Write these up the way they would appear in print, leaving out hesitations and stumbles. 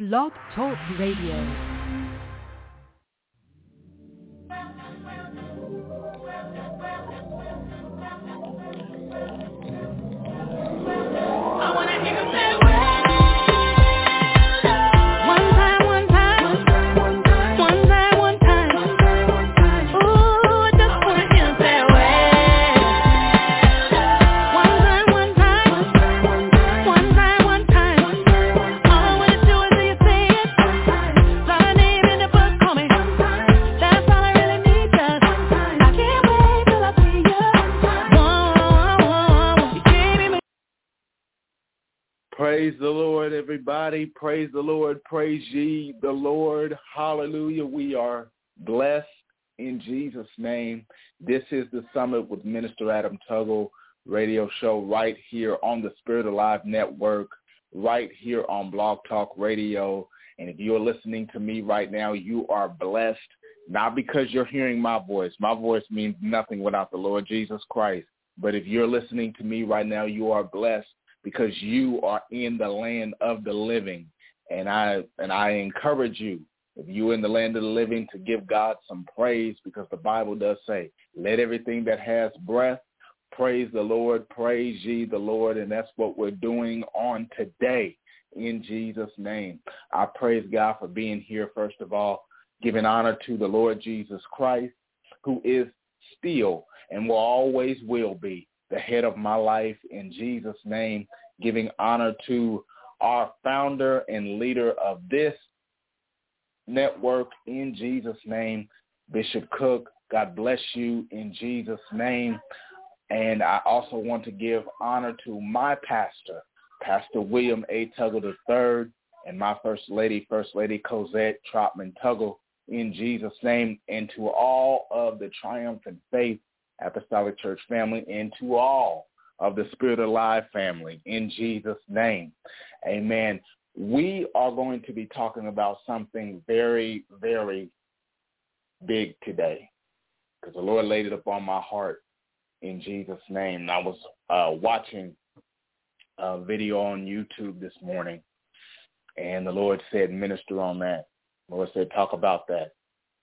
Blog Talk Radio. Praise the Lord, everybody. Praise the Lord. Praise ye the Lord. Hallelujah. We are blessed in Jesus' name. This is the Summit with Minister Adam Tuggle radio show right here on the Spirit Alive Network, right here on Blog Talk Radio. And if you're listening to me right now, you are blessed, not because you're hearing my voice. My voice means nothing without the Lord Jesus Christ. But if you're listening to me right now, you are blessed because you are in the land of the living. And I encourage you, if you're in the land of the living, to give God some praise, because the Bible does say, let everything that has breath praise the Lord, praise ye the Lord. And that's what we're doing on today in Jesus' name. I praise God for being here, first of all, giving honor to the Lord Jesus Christ, who is still and will always will be the head of my life, in Jesus' name, giving honor to our founder and leader of this network, in Jesus' name, Bishop Cook. God bless you in Jesus' name. And I also want to give honor to my pastor, Pastor William A. Tuggle III, and my First Lady Cosette Trotman Tuggle, in Jesus' name, and to all of the Triumphant Faith Apostolic Church family, and to all of the Spirit Alive family, in Jesus' name. Amen. We are going to be talking about something very, very big today, because the Lord laid it upon my heart, in Jesus' name. And I was watching a video on YouTube this morning, and the Lord said, minister on that. The Lord said, talk about that.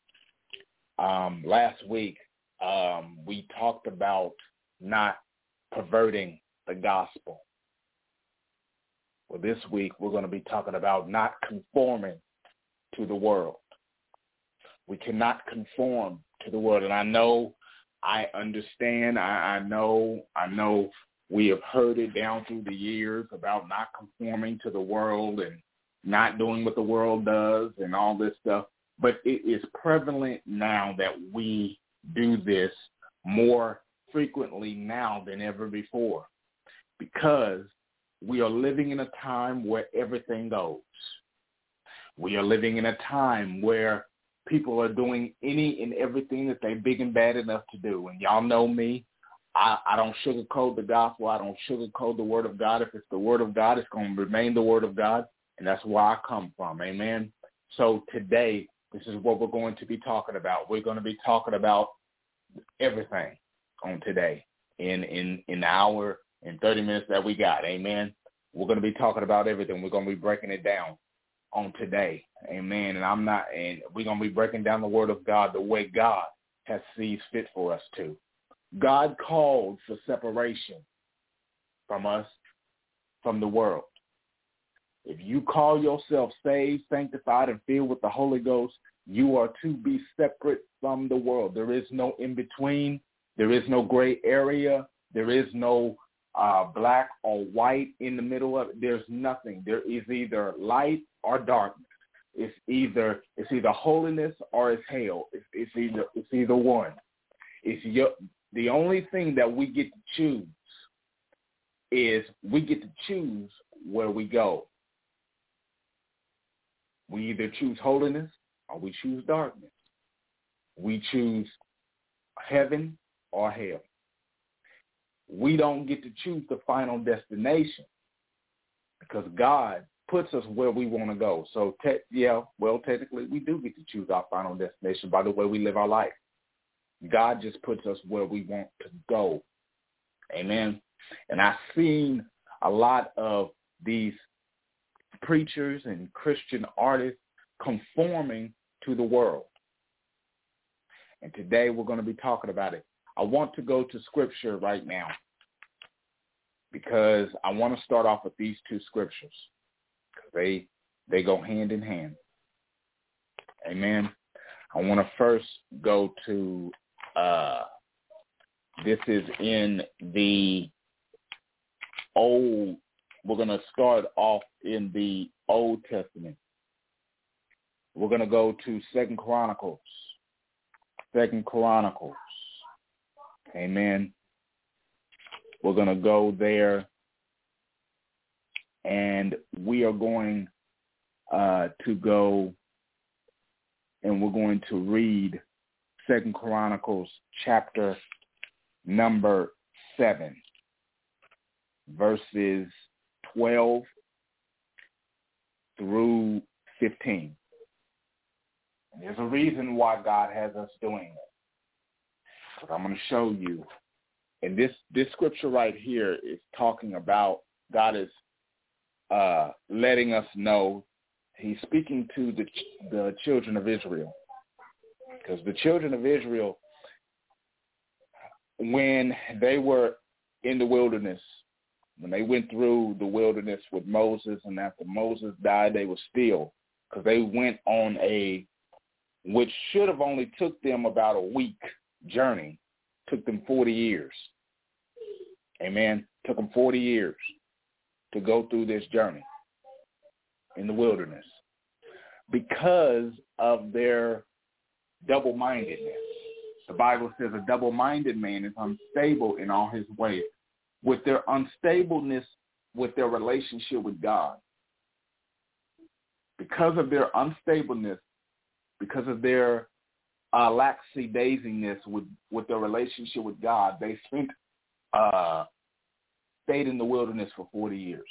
Last week, we talked about not perverting the gospel. Well, this week we're going to be talking about not conforming to the world. We cannot conform to the world. And I know, I understand, I know we have heard it down through the years about not conforming to the world and not doing what the world does and all this stuff. But it is prevalent now that we do this more frequently now than ever before, because we are living in a time where everything goes. We are living in a time where people are doing any and everything that they're big and bad enough to do. And y'all know me. I don't sugarcoat the gospel. I don't sugarcoat the word of God. If it's the word of God, it's going to remain the word of God. And that's where I come from. Amen. So today, this is what we're going to be talking about. We're going to be talking about everything on today in the hour and 30 minutes that we got. Amen. We're going to be talking about everything. We're going to be breaking it down on today. Amen. And we're going to be breaking down the word of God the way God has sees fit for us to. God called for separation from us, from the world. If you call yourself saved, sanctified, and filled with the Holy Ghost, you are to be separate from the world. There is no in-between. There is no gray area. There is no black or white in the middle of it. There's nothing. There is either light or darkness. It's either holiness or it's hell. It's either one. The only thing that we get to choose is we get to choose where we go. We either choose holiness or we choose darkness. We choose heaven or hell. We don't get to choose the final destination, because God puts us where we want to go. So, technically, we do get to choose our final destination by the way we live our life. God just puts us where we want to go. Amen. And I've seen a lot of these preachers and Christian artists conforming to the world. And today we're going to be talking about it. I want to go to scripture right now because I want to start off with these two scriptures. They go hand in hand. Amen. I want to first go to, this is in the Old, we're going to start off in the Old Testament. We're going to go to 2 Chronicles. 2 Chronicles. Amen. We're going to go there, and we are going to go, and we're going to read 2 Chronicles chapter number 7, verses 12 through 15. And there's a reason why God has us doing it. But I'm going to show you. And this scripture right here is talking about God is letting us know. He's speaking to the children of Israel. Because the children of Israel, when they were in the wilderness, when they went through the wilderness with Moses, and after Moses died, they were still, because they went on which should have only took them about a week journey, took them 40 years. Amen. Took them 40 years to go through this journey in the wilderness because of their double-mindedness. The Bible says a double-minded man is unstable in all his ways. With their unstableness with their relationship with God, because of their unstableness, because of their lackadaisicness with their relationship with God, they stayed in the wilderness for 40 years.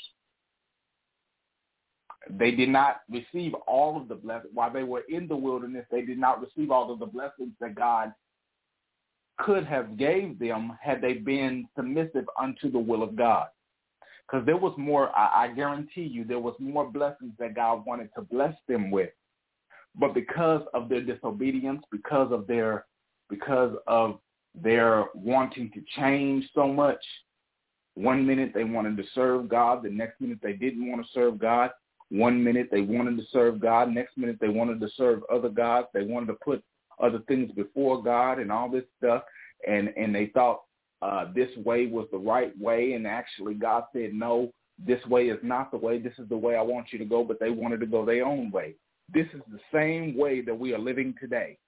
They did not receive all of the blessings. While they were in the wilderness, they did not receive all of the blessings that God could have gave them had they been submissive unto the will of God. Because there was more, I guarantee you, there was more blessings that God wanted to bless them with. But because of their disobedience, because of their wanting to change so much, one minute they wanted to serve God, the next minute they didn't want to serve God. One minute they wanted to serve God, next minute they wanted to serve other gods. They wanted to put other things before God and all this stuff, and they thought this way was the right way, and actually God said, no, this way is not the way. This is the way I want you to go, but they wanted to go their own way. This is the same way that we are living today.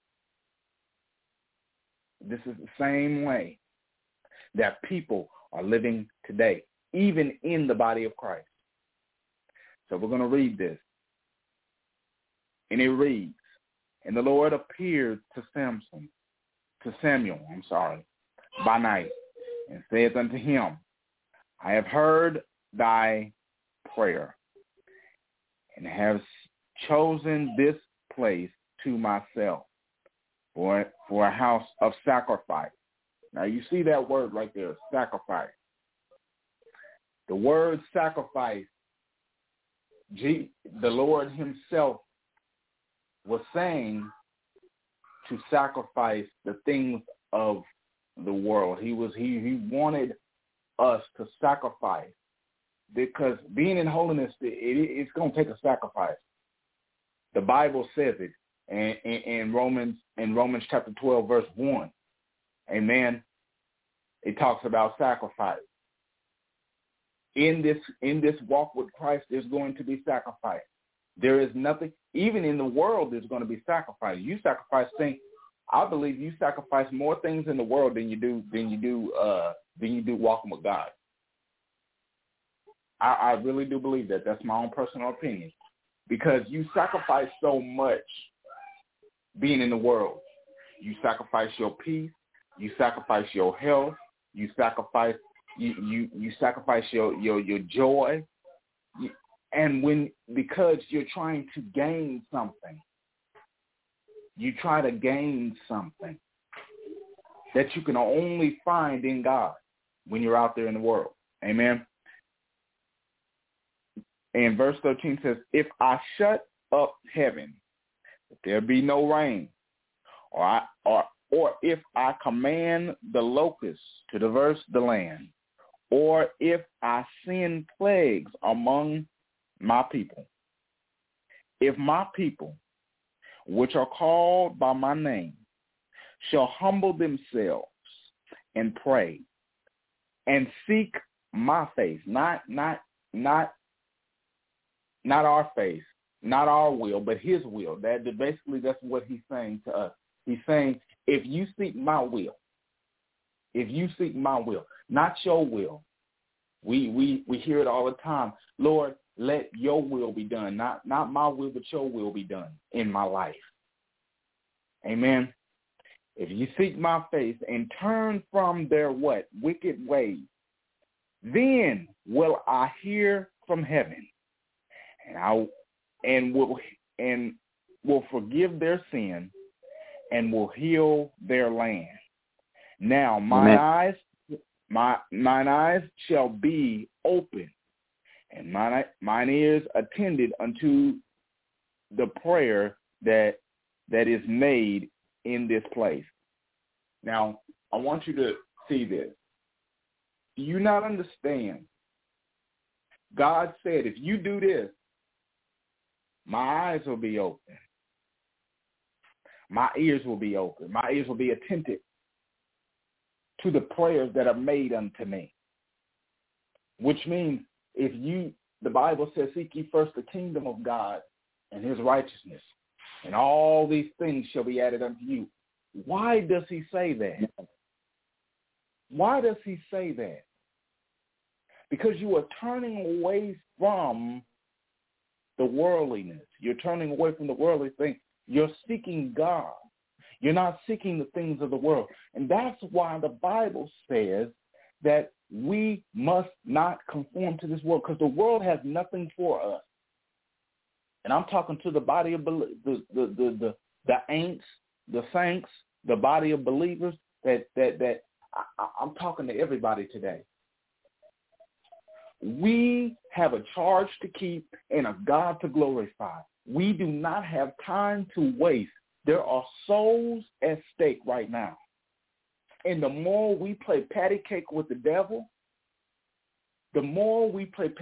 This is the same way that people are living today, even in the body of Christ. So we're going to read this. And it reads, and the Lord appeared to Samuel, by night, and saith unto him, I have heard thy prayer, and have chosen this place to myself for a house of sacrifice. Now you see that word right there, sacrifice. The word sacrifice, the Lord himself was saying to sacrifice the things of the world. He wanted us to sacrifice, because being in holiness, it's going to take a sacrifice. The Bible says it in Romans chapter 12, verse 1. Amen. It talks about sacrifice. In this walk with Christ, there's going to be sacrifice. There is nothing, even in the world, there's going to be sacrifice. You sacrifice things. I believe you sacrifice more things in the world than you do walking with God. I really do believe that. That's my own personal opinion, because you sacrifice so much being in the world. You sacrifice your peace. You sacrifice your health. You sacrifice you sacrifice your joy. And because you're trying to gain something, you try to gain something that you can only find in God when you're out there in the world. Amen. And verse 13 says, if I shut up heaven, if there be no rain, or if I command the locusts to diverse the land, or if I send plagues among my people, if my people, which are called by my name, shall humble themselves and pray and seek my face, not our face, not our will, but his will. Basically that's what he's saying to us. He's saying, if you seek my will, not your will. We hear it all the time. Lord, let your will be done. Not my will, but your will be done in my life. Amen. If you seek my face and turn from their what? Wicked ways, then will I hear from heaven, and will forgive their sin and will heal their land. Now mine eyes shall be open, and mine ears attended unto the prayer that is made in this place. Now, I want you to see this. Do you not understand? God said, if you do this, my eyes will be open. My ears will be open. My ears will be attentive to the prayers that are made unto me. Which means the Bible says, seek ye first the kingdom of God and his righteousness, and all these things shall be added unto you. Why does he say that? Why does he say that? Because you are turning away from the worldliness. You're turning away from the worldly thing. You're seeking God. You're not seeking the things of the world. And that's why the Bible says that we must not conform to this world, because the world has nothing for us. And I'm talking to the body of the ain'ts, the saints, the body of believers. I'm talking to everybody today. We have a charge to keep and a God to glorify. We do not have time to waste. There are souls at stake right now. And the more we play patty cake with the devil, the more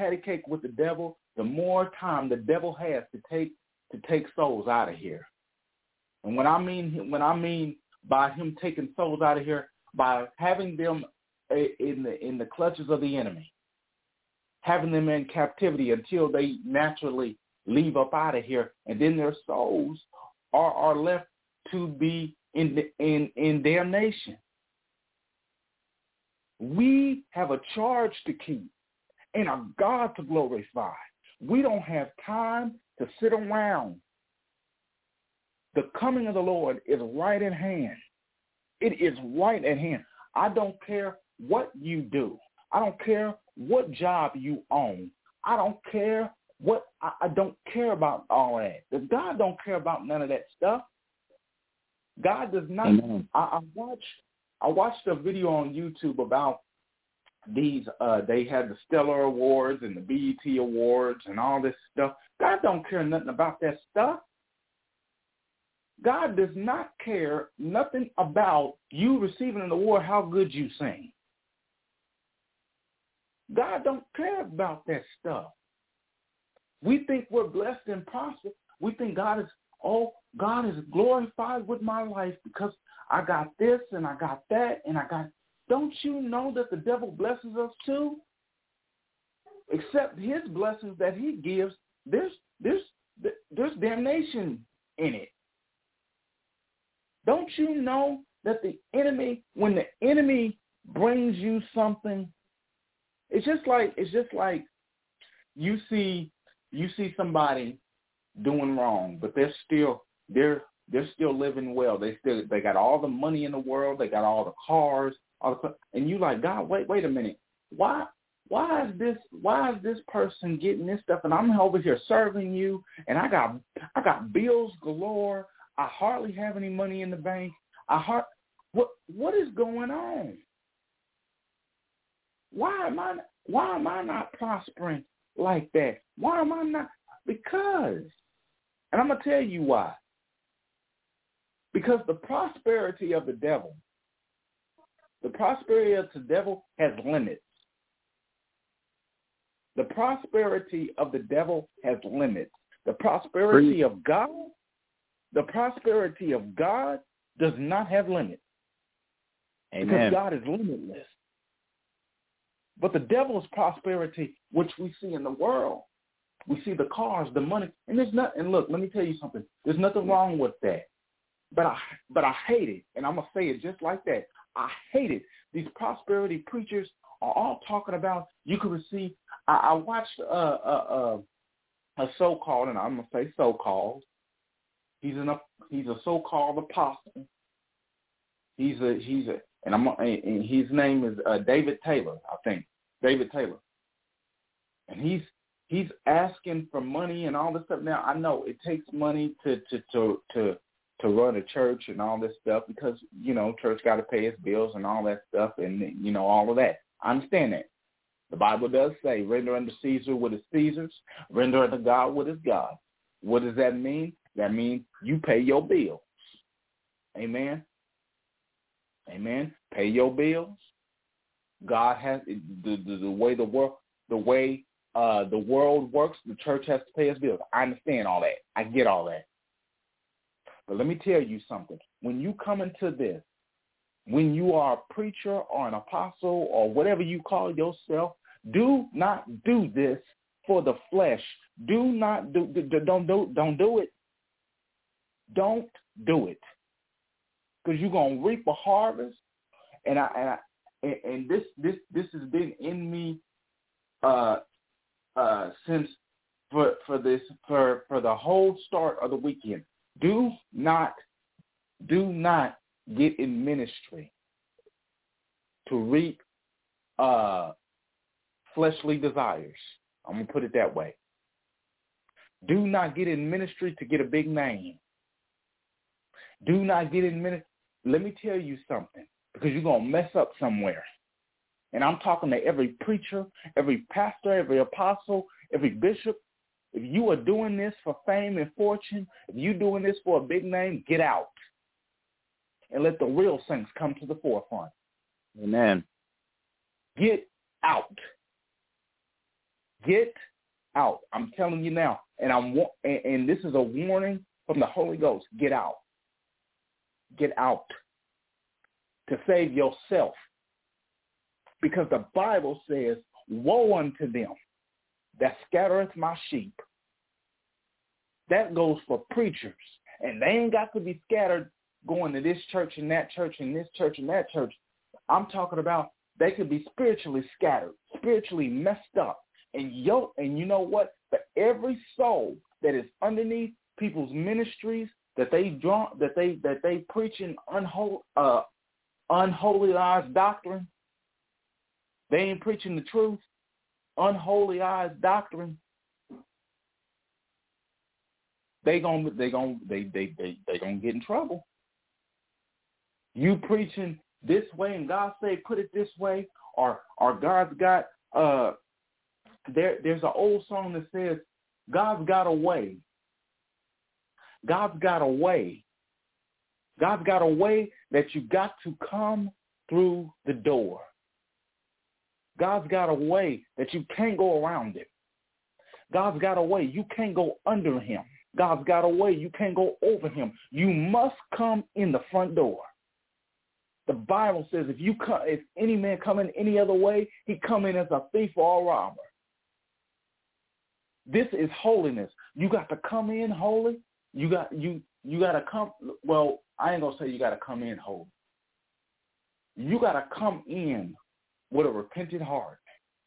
time the devil has to take souls out of here. And what I mean by him taking souls out of here, by having them in the clutches of the enemy, having them in captivity until they naturally leave up out of here, and then their souls are left to be in damnation. We have a charge to keep and a God to glorify. We don't have time to sit around. The coming of the Lord is right at hand. It is right at hand. I don't care what you do. I don't care what job you own. I don't care I don't care about all that. God don't care about none of that stuff. God does not. Amen. I watched a video on YouTube about these. They had the Stellar Awards and the BET Awards and all this stuff. God don't care nothing about that stuff. God does not care nothing about you receiving an award, how good you sing. God don't care about that stuff. We think we're blessed and prosperous. We think God is glorified with my life because I got this and I got that and I got. Don't you know that the devil blesses us too? Except his blessings that he gives, there's damnation in it. Don't you know that when the enemy brings you something, it's just like you see somebody doing wrong, but they're still living well. They got all the money in the world, they got all the cars, and you like, God, wait a minute. Why is this person getting this stuff and I'm over here serving you and I got bills galore. I hardly have any money in the bank. What is going on? Why am I not prospering like that? Why am I not? Because, and I'm going to tell you why. Because the prosperity of the devil has limits. The prosperity of the devil has limits. The prosperity of God does not have limits. Amen. Because God is limitless. But the devil's prosperity, which we see in the world, we see the cars, the money, and there's not. And look, let me tell you something. There's nothing wrong with that. But I hate it, and I'm gonna say it just like that. I hate it. These prosperity preachers are all talking about you can receive. I watched a so-called, and I'm gonna say so-called. He's a so-called apostle. His name is David Taylor, I think. David Taylor. And he's asking for money and all this stuff. Now I know it takes money to run a church and all this stuff because, church got to pay its bills and all that stuff and, all of that. I understand that. The Bible does say, render unto Caesar what is Caesar's, render unto God what is God. What does that mean? That means you pay your bills. Amen. Amen. Pay your bills. God has the way the world works. The church has to pay its bills. I understand all that. I get all that. But let me tell you something. When you come into this, when you are a preacher or an apostle or whatever you call yourself, do not do this for the flesh. Don't do it. Don't do it. Because you're gonna reap a harvest, and this has been in me since for the whole start of the weekend. Do not get in ministry to reap fleshly desires. I'm gonna put it that way. Do not get in ministry to get a big name. Do not get in ministry. Let me tell you something, because you're going to mess up somewhere. And I'm talking to every preacher, every pastor, every apostle, every bishop. If you are doing this for fame and fortune, if you're doing this for a big name, get out. And let the real saints come to the forefront. Amen. Get out. Get out. I'm telling you now. And this is a warning from the Holy Ghost. Get out. Get out to save yourself. Because the Bible says, woe unto them that scattereth my sheep. That goes for preachers. And they ain't got to be scattered going to this church and that church and this church and that church. I'm talking about they could be spiritually scattered, spiritually messed up. And you know what? For every soul that is underneath people's ministries, that they preaching unholyized doctrine. They ain't preaching the truth. Unholyized doctrine. They gonna get in trouble. You preaching this way and God say put it this way, or God's got there's an old song that says God's got a way. God's got a way. God's got a way that you got to come through the door. God's got a way that you can't go around it. God's got a way you can't go under him. God's got a way you can't go over him. You must come in the front door. The Bible says if any man come in any other way, he come in as a thief or a robber. This is holiness. You got to come in holy. You got to come. Well, I ain't gonna say you got to come in holy. You got to come in with a repentant heart.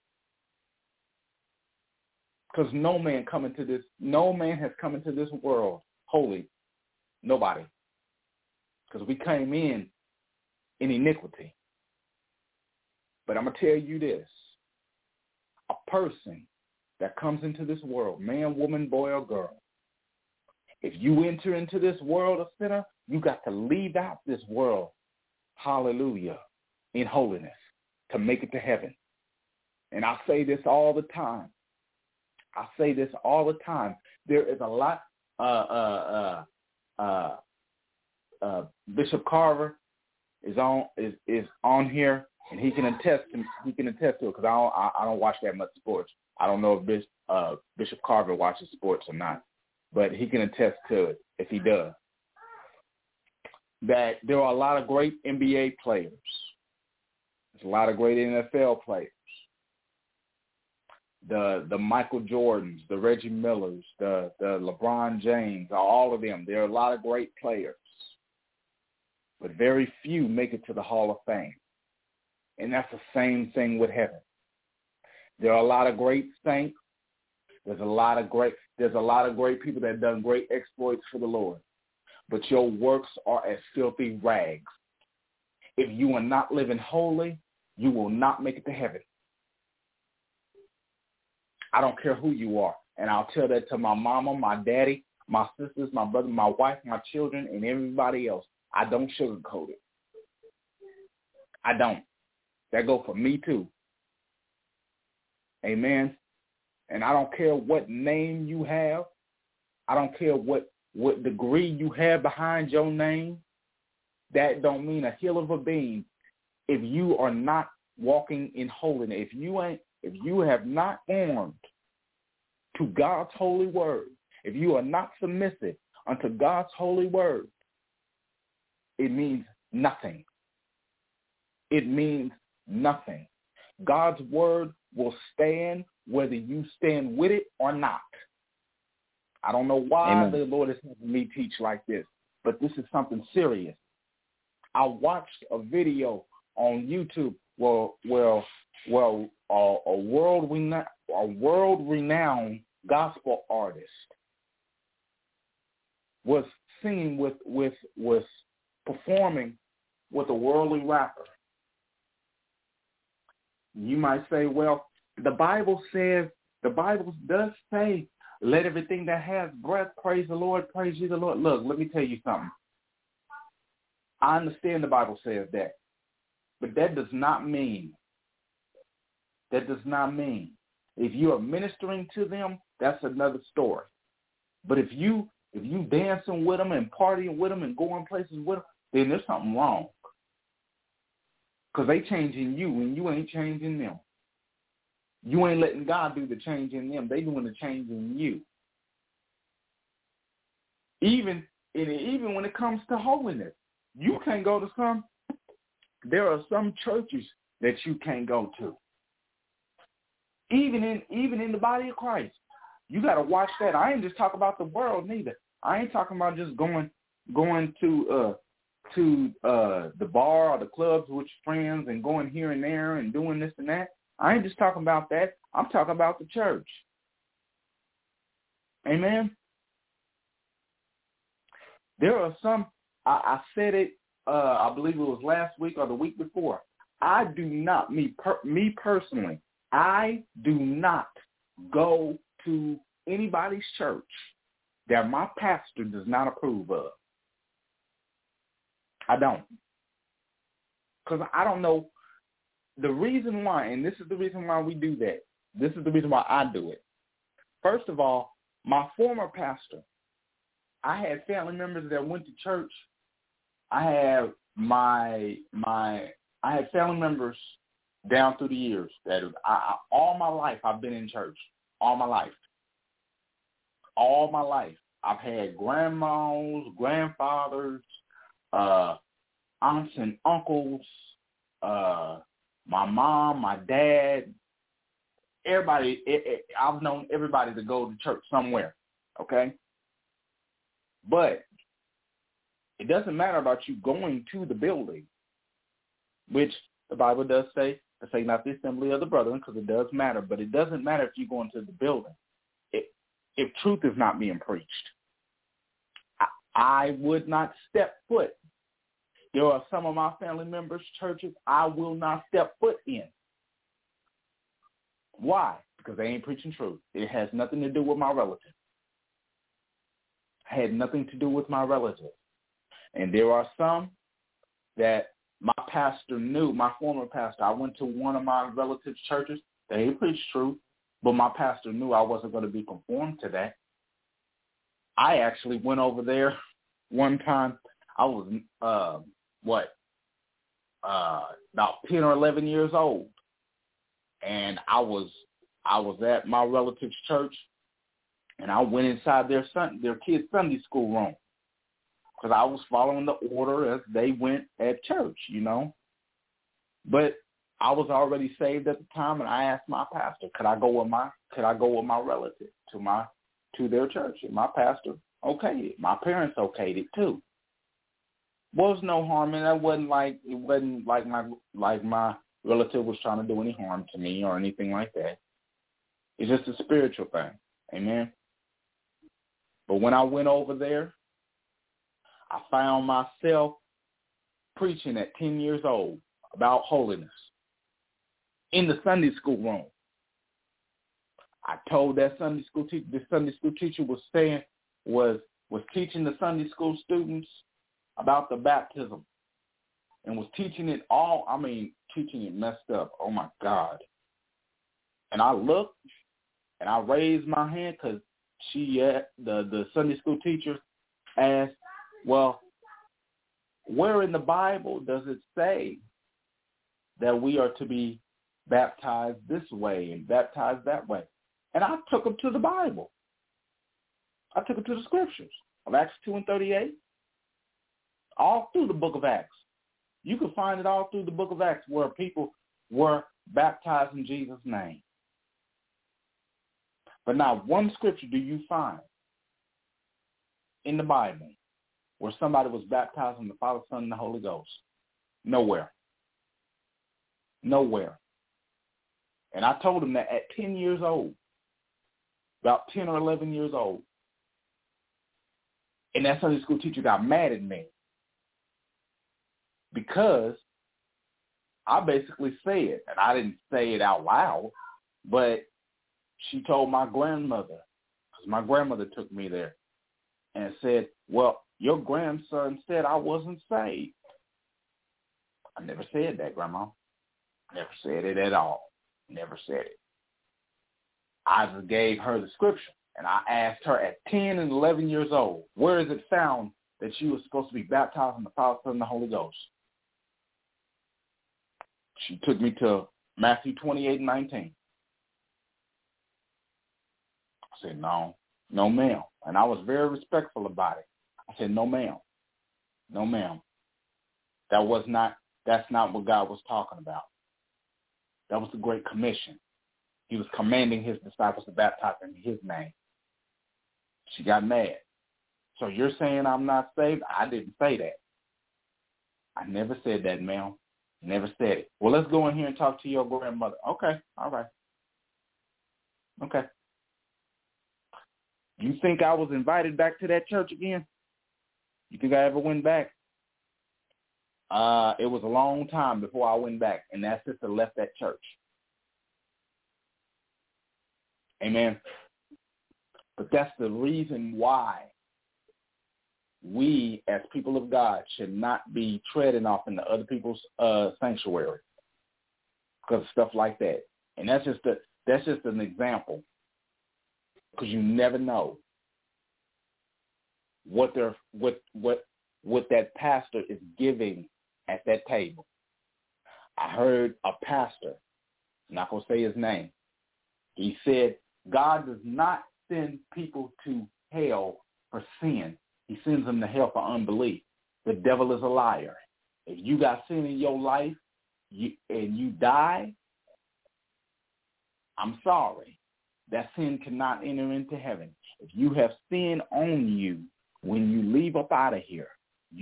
Because no man has come into this world holy. Nobody. Because we came in iniquity. But I'm going to tell you this. A person that comes into this world, man, woman, boy, or girl, if you enter into this world a sinner, you got to leave out this world, hallelujah, in holiness to make it to heaven. And I say this all the time. I say this all the time. There is a lot. Bishop Carver is on here, and he can attest to it because I don't watch that much sports. I don't know if Bishop Carver watches sports or not, but he can attest to it if he does. That there are a lot of great NBA players. There's a lot of great NFL players. The Michael Jordans, the Reggie Millers, the LeBron James, all of them. There are a lot of great players, but very few make it to the Hall of Fame. And that's the same thing with heaven. There are a lot of great saints. There's a lot of great people that have done great exploits for the Lord. But your works are as filthy rags. If you are not living holy, you will not make it to heaven. I don't care who you are. And I'll tell that to my mama, my daddy, my sisters, my brother, my wife, my children, and everybody else. I don't sugarcoat it. I don't. That go for me too. Amen. And I don't care what name you have. I don't care what degree you have behind your name. That don't mean a hill of a bean if you are not walking in holiness. If you have not formed to God's holy word, if you are not submissive unto God's holy word, it means nothing. It means nothing. God's word will stand whether you stand with it or not. I don't know why Amen. The Lord is having me teach like this, but this is something serious. I watched a video on YouTube where a world-renowned gospel artist was singing with performing with a worldly rapper. You might say, well, the Bible does say, let everything that has breath praise the Lord, praise ye the Lord. Look, let me tell you something. I understand the Bible says that, but that does not mean if you are ministering to them, that's another story. But if you dancing with them and partying with them and going places with them, then there's something wrong. Because they changing you and you ain't changing them. You ain't letting God do the change in them. They doing the change in you. Even when it comes to holiness, you can't go to there are some churches that you can't go to. Even in the body of Christ. You got to watch that. I ain't just talking about the world neither. I ain't talking about just going to the bar or the clubs with your friends and going here and there and doing this and that. I ain't just talking about that. I'm talking about the church. Amen. There are some, I said it, I believe it was last week or the week before. I do not, me personally, I do not go to anybody's church that my pastor does not approve of. I don't. Because I don't know the reason why, and this is the reason why we do that. This is the reason why I do it. First of all, my former pastor, I had family members that went to church. I had I had family members down through the years that all my life I've been in church. All my life. All my life. I've had grandmas, grandfathers, aunts and uncles, my mom, my dad, everybody. I've known everybody to go to church somewhere, okay? But it doesn't matter about you going to the building, which the Bible does say, to say not the assembly of the brethren, because it does matter. But it doesn't matter if you go into the building. If truth is not being preached, I would not step foot. There are some of my family members' churches I will not step foot in. Why? Because they ain't preaching truth. It has nothing to do with my relative. Had nothing to do with my relative. And there are some that my pastor knew, my former pastor. I went to one of my relatives' churches. They preached truth. But my pastor knew I wasn't going to be conformed to that. I actually went over there one time. I was, about 10 or 11 years old. And I was at my relative's church, and I went inside their kids' Sunday school room because I was following the order as they went at church, you know. But I was already saved at the time, and I asked my pastor, could I go with my relative to their church? And my pastor okayed it. My parents okayed it too. Was no harm, and it wasn't like my relative was trying to do any harm to me or anything like that. It's just a spiritual thing. Amen. But when I went over there, I found myself preaching at 10 years old about holiness in the Sunday school room. I told that Sunday school teacher, the Sunday school teacher was teaching the Sunday school students about the baptism and was teaching it teaching it messed up. Oh, my God. And I looked, and I raised my hand because the Sunday school teacher asked, well, where in the Bible does it say that we are to be baptized this way and baptized that way? And I took them to the Bible. I took them to the scriptures of Acts 2:38, all through the book of Acts. You can find it all through the book of Acts where people were baptized in Jesus' name. But not one scripture do you find in the Bible where somebody was baptized in the Father, Son, and the Holy Ghost. Nowhere. Nowhere. And I told them that at 10 years old, about 10 or 11 years old. And that Sunday school teacher got mad at me because I basically said, and I didn't say it out loud, but she told my grandmother, because my grandmother took me there, and said, well, your grandson said I wasn't saved. I never said that, Grandma. Never said it at all. Never said it. I just gave her the scripture, and I asked her at 10 and 11 years old, where is it found that she was supposed to be baptized in the Father, Son, and the Holy Ghost? She took me to Matthew 28:19. I said, no, ma'am. And I was very respectful about it. I said, no, ma'am. No, ma'am. That's not what God was talking about. That was the Great Commission. He was commanding his disciples to baptize in his name. She got mad. So you're saying I'm not saved? I didn't say that. I never said that, ma'am. Never said it. Well, let's go in here and talk to your grandmother. Okay. All right. Okay. You think I was invited back to that church again? You think I ever went back? It was a long time before I went back, and that sister left that church. Amen. But that's the reason why we, as people of God, should not be treading off into other people's sanctuary because of stuff like that. And that's just an example, because you never know what that pastor is giving at that table. I heard a pastor, I'm not going to say his name, he said, God does not send people to hell for sin. He sends them to hell for unbelief. The devil is a liar. If you got sin in your life and you die, I'm sorry. That sin cannot enter into heaven. If you have sin on you, when you leave up out of here,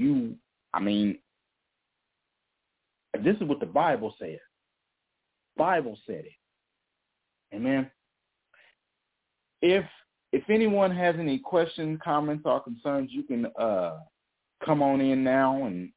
this is what the Bible says. Bible said it. Amen. If anyone has any questions, comments, or concerns, you can come on in now and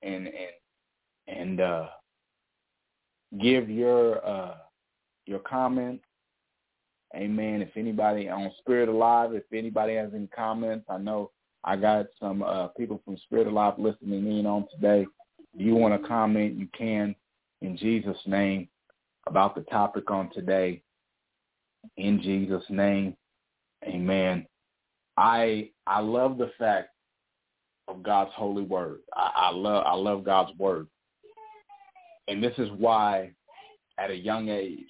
give your comments. Amen. If anybody on Spirit Alive, if anybody has any comments, I know I got some people from Spirit Alive listening in on today. If you want to comment, you can, in Jesus' name, about the topic on today. In Jesus' name, amen. I love the fact of God's holy word. I love God's word. And this is why at a young age,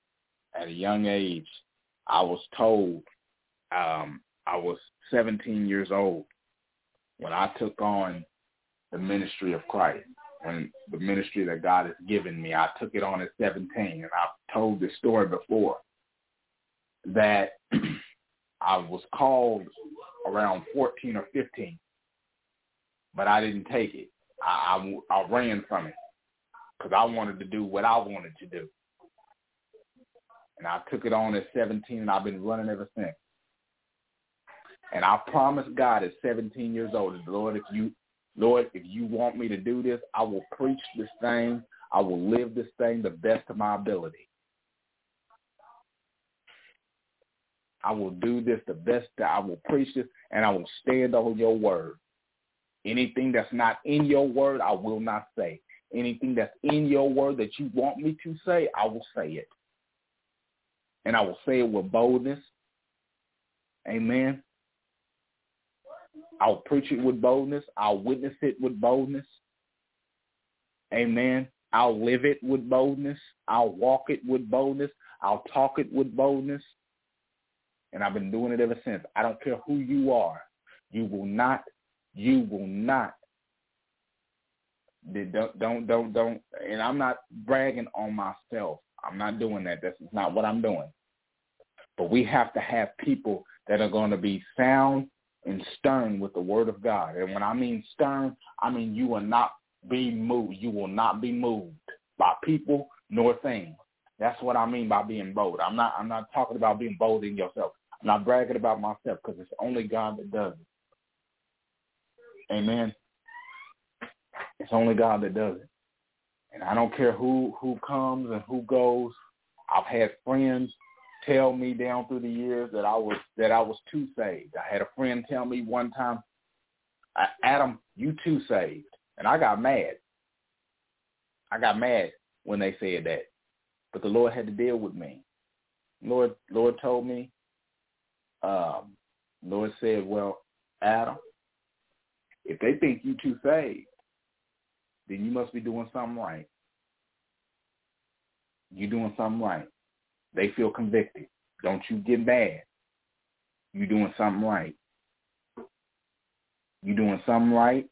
I was told, I was 17 years old when I took on the ministry of Christ, and the ministry that God has given me. I took it on at 17, and I've told this story before, that I was called around 14 or 15, but I didn't take it. I ran from it because I wanted to do what I wanted to do. And I took it on at 17, and I've been running ever since. And I promised God at 17 years old, Lord, if you want me to do this, I will preach this thing. I will live this thing the best of my ability. I will do this the best. I will preach this, and I will stand on your word. Anything that's not in your word, I will not say. Anything that's in your word that you want me to say, I will say it. And I will say it with boldness. Amen. I'll preach it with boldness. I'll witness it with boldness. Amen. I'll live it with boldness. I'll walk it with boldness. I'll talk it with boldness. And I've been doing it ever since. I don't care who you are. You will not. Don't. And I'm not bragging on myself. I'm not doing that. That's not what I'm doing. But we have to have people that are going to be sound and stern with the word of God. And when I mean stern, I mean you will not be moved. You will not be moved by people nor things. That's what I mean by being bold. I'm not talking about being bold in yourself. I'm not bragging about myself, because it's only God that does it. Amen. It's only God that does it. And I don't care who comes and who goes. I've had friends tell me down through the years that I was too saved. I had a friend tell me one time, Adam, you too saved. And I got mad. I got mad when they said that. But the Lord had to deal with me. Lord told me, Lord said, well, Adam, if they think you too saved, then you must be doing something right. You're doing something right. They feel convicted. Don't you get mad. You're doing something right. You're doing something right,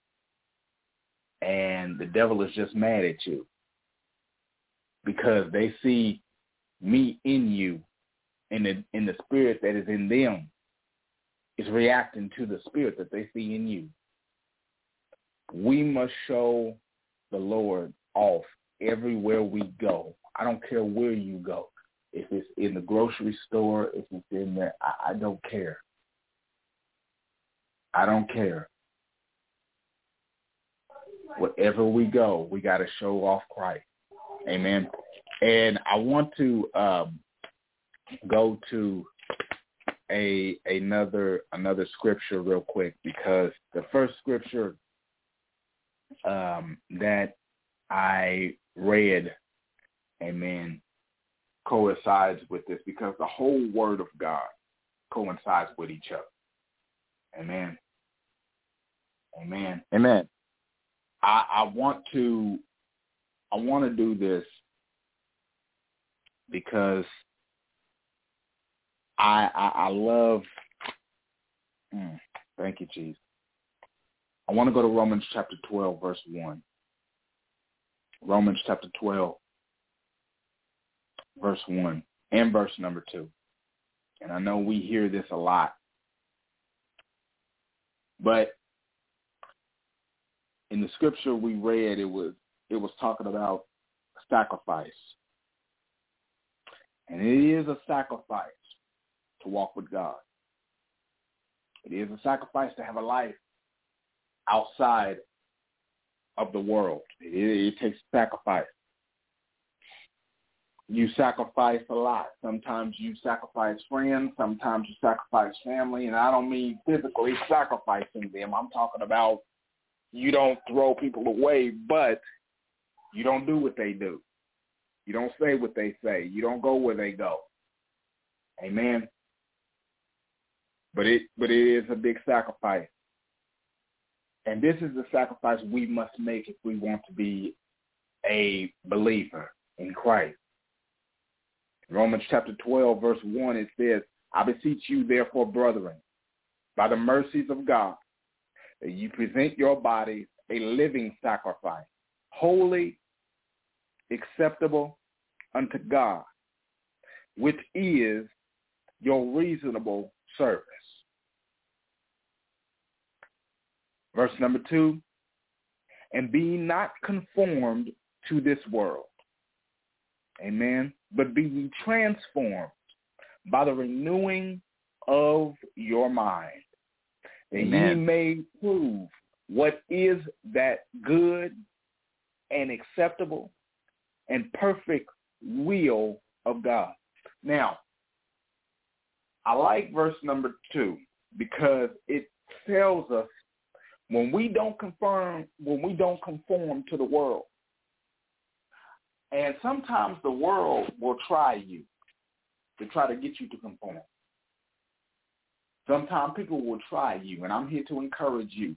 and the devil is just mad at you because they see me in you, in the spirit that is in them is reacting to the spirit that they see in you. We must show the Lord off everywhere we go. I don't care where you go. If it's in the grocery store, if it's in there, I don't care. I don't care. Wherever we go, we got to show off Christ. Amen. And I want to go to another scripture real quick, because the first scripture that I read, amen, coincides with this, because the whole Word of God coincides with each other. Amen. Amen. Amen. I want to do this because I love. Thank you, Jesus. I want to go to Romans chapter 12, verse 1. Romans chapter 12, verse 1, and verse number 2. And I know we hear this a lot, but in the scripture we read, it was talking about sacrifice. And it is a sacrifice to walk with God. It is a sacrifice to have a life outside of the world. It takes sacrifice. You sacrifice a lot. Sometimes you sacrifice friends. Sometimes you sacrifice family. And I don't mean physically sacrificing them. I'm talking about you don't throw people away, but you don't do what they do. You don't say what they say. You don't go where they go. Amen. But it is a big sacrifice. And this is the sacrifice we must make if we want to be a believer in Christ. In Romans chapter 12, verse 1, it says, I beseech you, therefore, brethren, by the mercies of God, that you present your bodies a living sacrifice, holy, acceptable unto God, which is your reasonable service. Verse number 2, and be not conformed to this world. Amen. But be ye transformed by the renewing of your mind, that ye may prove what is that good and acceptable and perfect will of God. Now, I like verse number 2 because it tells us when we don't conform to the world, and sometimes the world will try you to try to get you to conform. Sometimes people will try you, and I'm here to encourage you.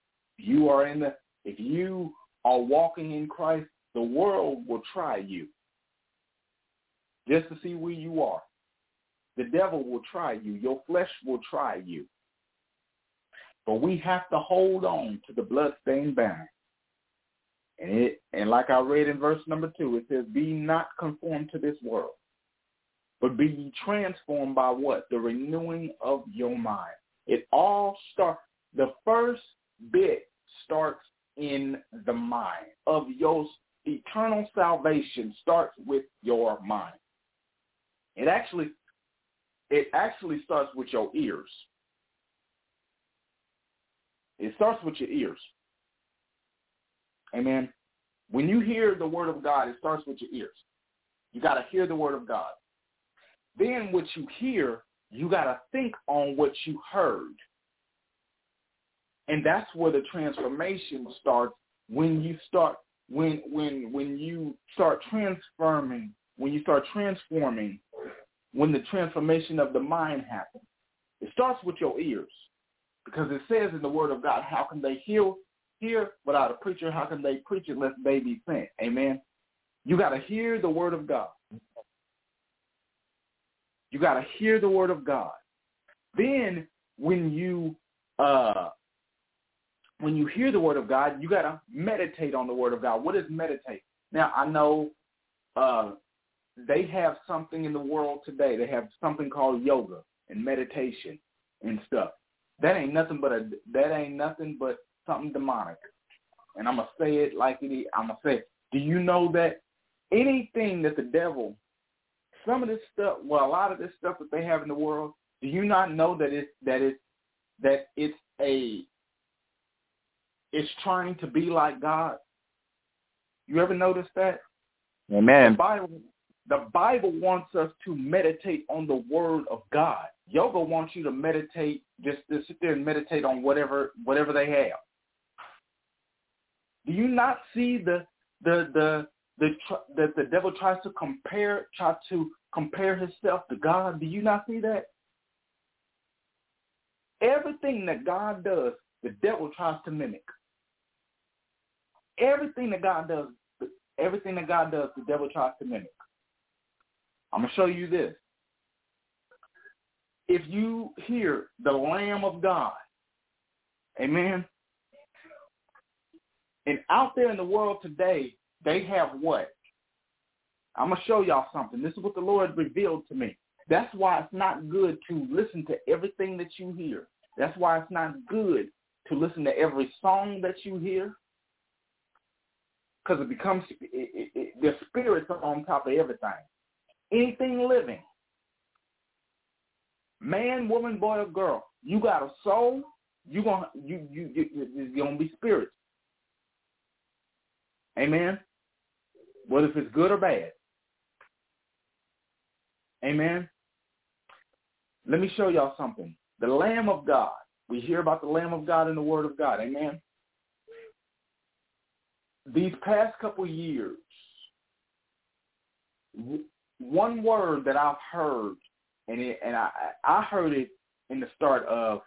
If you are walking in Christ, the world will try you just to see where you are. The devil will try you. Your flesh will try you. But we have to hold on to the bloodstained banner. And like I read in verse number 2, it says, be not conformed to this world, but be ye transformed by what? The renewing of your mind. It all starts, the first bit starts in the mind. Of your eternal salvation starts with your mind. It actually starts with your ears. It starts with your ears. Amen. When you hear the word of God, it starts with your ears. You got to hear the word of God. Then what you hear, you got to think on what you heard. And that's where the transformation starts when you start when you start transforming, when the transformation of the mind happens. It starts with your ears. Because it says in the word of God, how can they hear without a preacher? How can they preach unless they be sent? Amen. You got to hear the word of God. You got to hear the word of God. Then when you hear the word of God, you got to meditate on the word of God. What is meditate? Now, I know they have something in the world today. They have something called yoga and meditation and stuff. That ain't nothing but something demonic. And I'm going to say it like it is. I'm going to say it. Do you know that anything that the devil, some of this stuff, well, a lot of this stuff that they have in the world, do you not know that it's trying to be like God? You ever notice that? Amen. The Bible wants us to meditate on the word of God. Yoga wants you to meditate, just to sit there and meditate on whatever they have. Do you not see that the devil tries to compare himself to God? Do you not see that? Everything that God does, the devil tries to mimic. Everything that God does, the devil tries to mimic. I'm going to show you this. If you hear the Lamb of God, amen, and out there in the world today, they have what? I'm going to show y'all something. This is what the Lord revealed to me. That's why it's not good to listen to everything that you hear. That's why it's not good to listen to every song that you hear, because it becomes, the spirits are on top of everything. Anything living, man, woman, boy, or girl, you got a soul, you're gonna be spirits. Amen. Whether if it's good or bad. Amen. Let me show y'all something. The Lamb of God. We hear about the Lamb of God in the Word of God. Amen. These past couple years, one word that I've heard And I heard it in the start of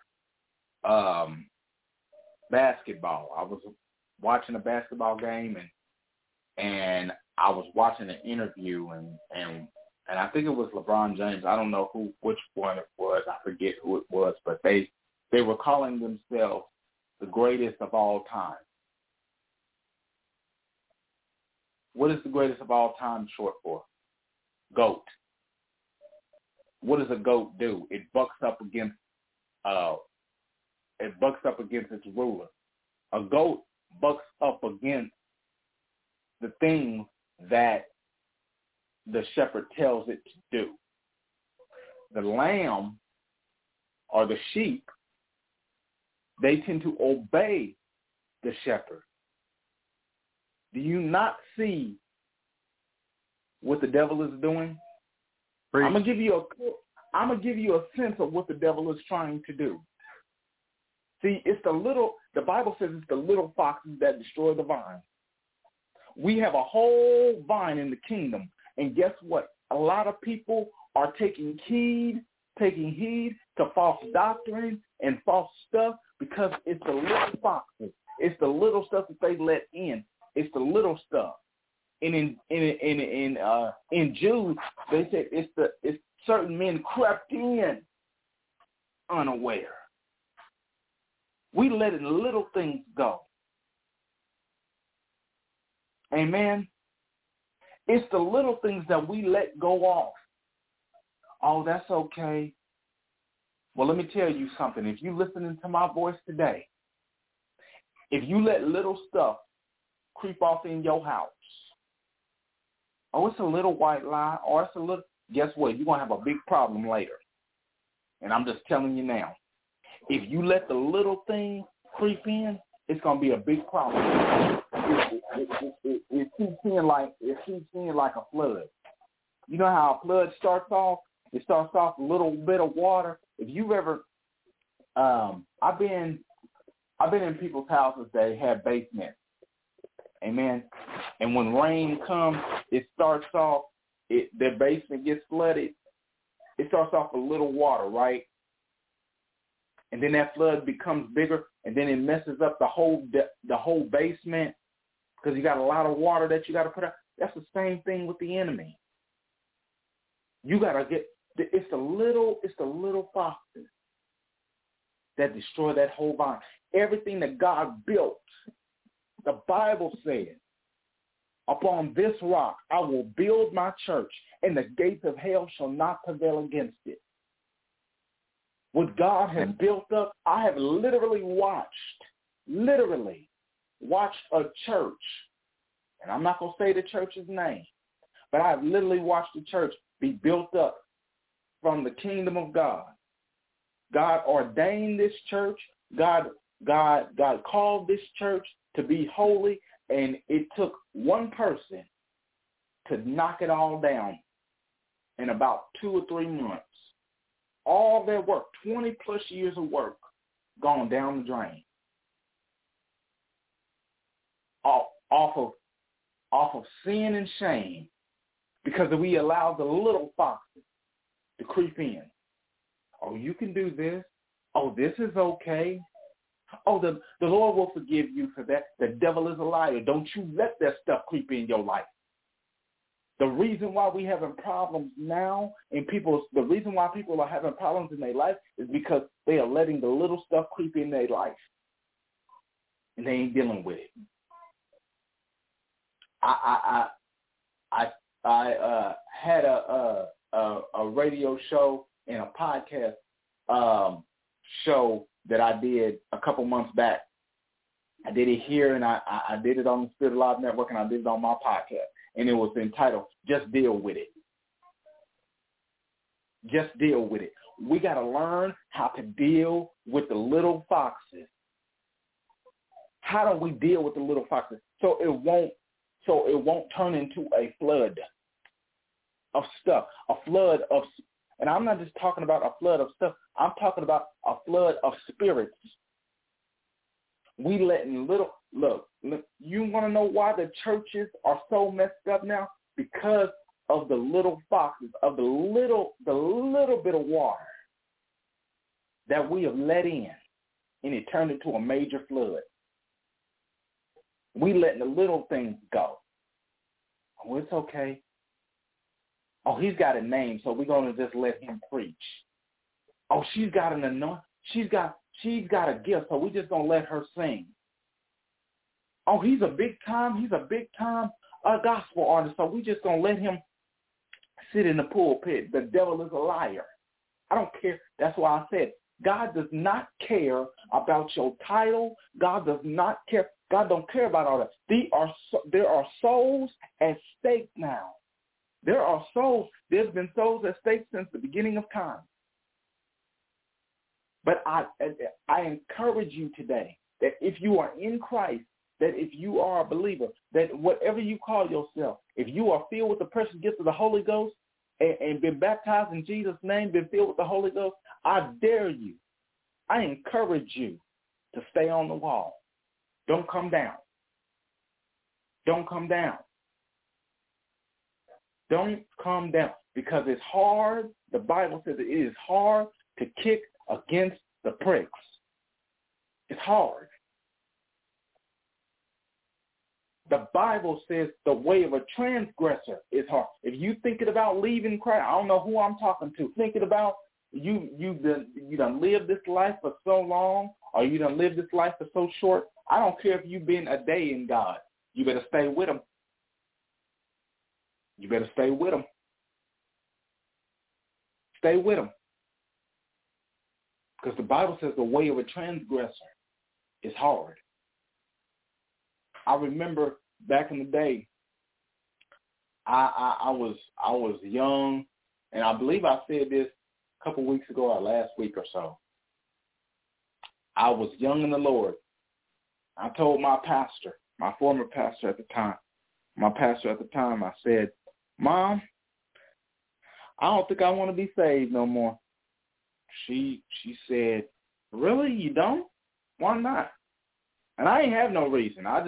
basketball. I was watching a basketball game, and I was watching an interview, and I think it was LeBron James. I don't know which one it was. I forget who it was, but they were calling themselves the greatest of all time. What is the greatest of all time short for? GOAT. What does a GOAT do? It bucks up against its ruler. A GOAT bucks up against the things that the shepherd tells it to do. The lamb or the sheep, they tend to obey the shepherd. Do you not see what the devil is doing? I'm gonna give you a sense of what the devil is trying to do. See, the Bible says it's the little foxes that destroy the vine. We have a whole vine in the kingdom, and guess what? A lot of people are taking heed to false doctrine and false stuff because it's the little foxes. It's the little stuff that they let in. It's the little stuff. And in Jude, they said it's certain men crept in unaware. We letting little things go. Amen. It's the little things that we let go off. Oh, that's okay. Well, let me tell you something. If you're listening to my voice today, if you let little stuff creep off in your house, oh, it's a little white lie, or it's a little, guess what? You're going to have a big problem later. And I'm just telling you now. If you let the little thing creep in, it's going to be a big problem. It keeps in like a flood. You know how a flood starts off? It starts off a little bit of water. If you've ever, I've been in people's houses that have basements. Amen. And when rain comes, it starts off, their basement gets flooded. It starts off with little water, right? And then that flood becomes bigger, and then it messes up the whole basement because you got a lot of water that you got to put out. That's the same thing with the enemy. You got to it's the little foxes that destroy that whole vine. Everything that God built, the Bible says, upon this rock I will build my church, and the gates of hell shall not prevail against it. What God has built up, I have literally watched a church, and I'm not going to say the church's name, but I have literally watched the church be built up from the kingdom of God. God ordained this church. God called this church to be holy, and it took one person to knock it all down in about 2 or 3 months. All their work, 20-plus years of work, gone down the drain. Off of sin and shame, because we allow the little foxes to creep in. Oh, you can do this. Oh, this is okay. Oh, the Lord will forgive you for that. The devil is a liar. Don't you let that stuff creep in your life. The reason why we having problems now the reason why people are having problems in their life is because they are letting the little stuff creep in their life. And they ain't dealing with it. I had a radio show and a podcast show that I did a couple months back. I did it here, and I did it on the Spirit Alive Network, and I did it on my podcast. And it was entitled, Just Deal With It. Just deal with it. We got to learn how to deal with the little foxes. How do we deal with the little foxes so it won't turn into a flood of stuff, and I'm not just talking about a flood of stuff. I'm talking about a flood of spirits. We letting look, you want to know why the churches are so messed up now? Because of the little foxes, of the little bit of water that we have let in, and it turned into a major flood. We letting the little things go. Oh, it's okay. Oh, he's got a name, so we're going to just let him preach. Oh, she's got an anointing. She's got a gift, so we're just going to let her sing. Oh, he's a big time gospel artist, so we're just going to let him sit in the pulpit. The devil is a liar. I don't care. That's why I said God does not care about your title. God does not care. God don't care about all that. There are souls at stake now. There are souls. There's been souls at stake since the beginning of time. But I encourage you today that if you are in Christ, that if you are a believer, that whatever you call yourself, if you are filled with the precious gift of the Holy Ghost and been baptized in Jesus' name, been filled with the Holy Ghost, I dare you, I encourage you to stay on the wall. Don't come down. Don't come down. Don't come down, because it's hard. The Bible says it is hard to kick against the pricks. It's hard. The Bible says the way of a transgressor is hard. If you thinking about leaving Christ, I don't know who I'm talking to. Thinking about you done lived this life for so long, or you done lived this life for so short. I don't care if you've been a day in God. You better stay with him. You better stay with him. Stay with him. Because the Bible says the way of a transgressor is hard. I remember back in the day, I was young, and I believe I said this a couple weeks ago or last week or so. I was young in the Lord. I told my pastor, my former pastor at the time, I said, Mom, I don't think I want to be saved no more. She said, really? You don't? Why not? And I ain't have no reason. I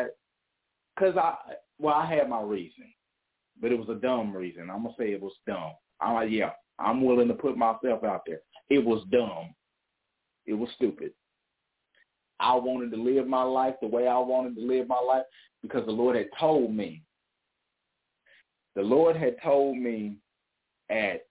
had my reason, but it was a dumb reason. I'm going to say it was dumb. I'm willing to put myself out there. It was dumb. It was stupid. I wanted to live my life the way I wanted to live my life because the Lord had told me. The Lord had told me at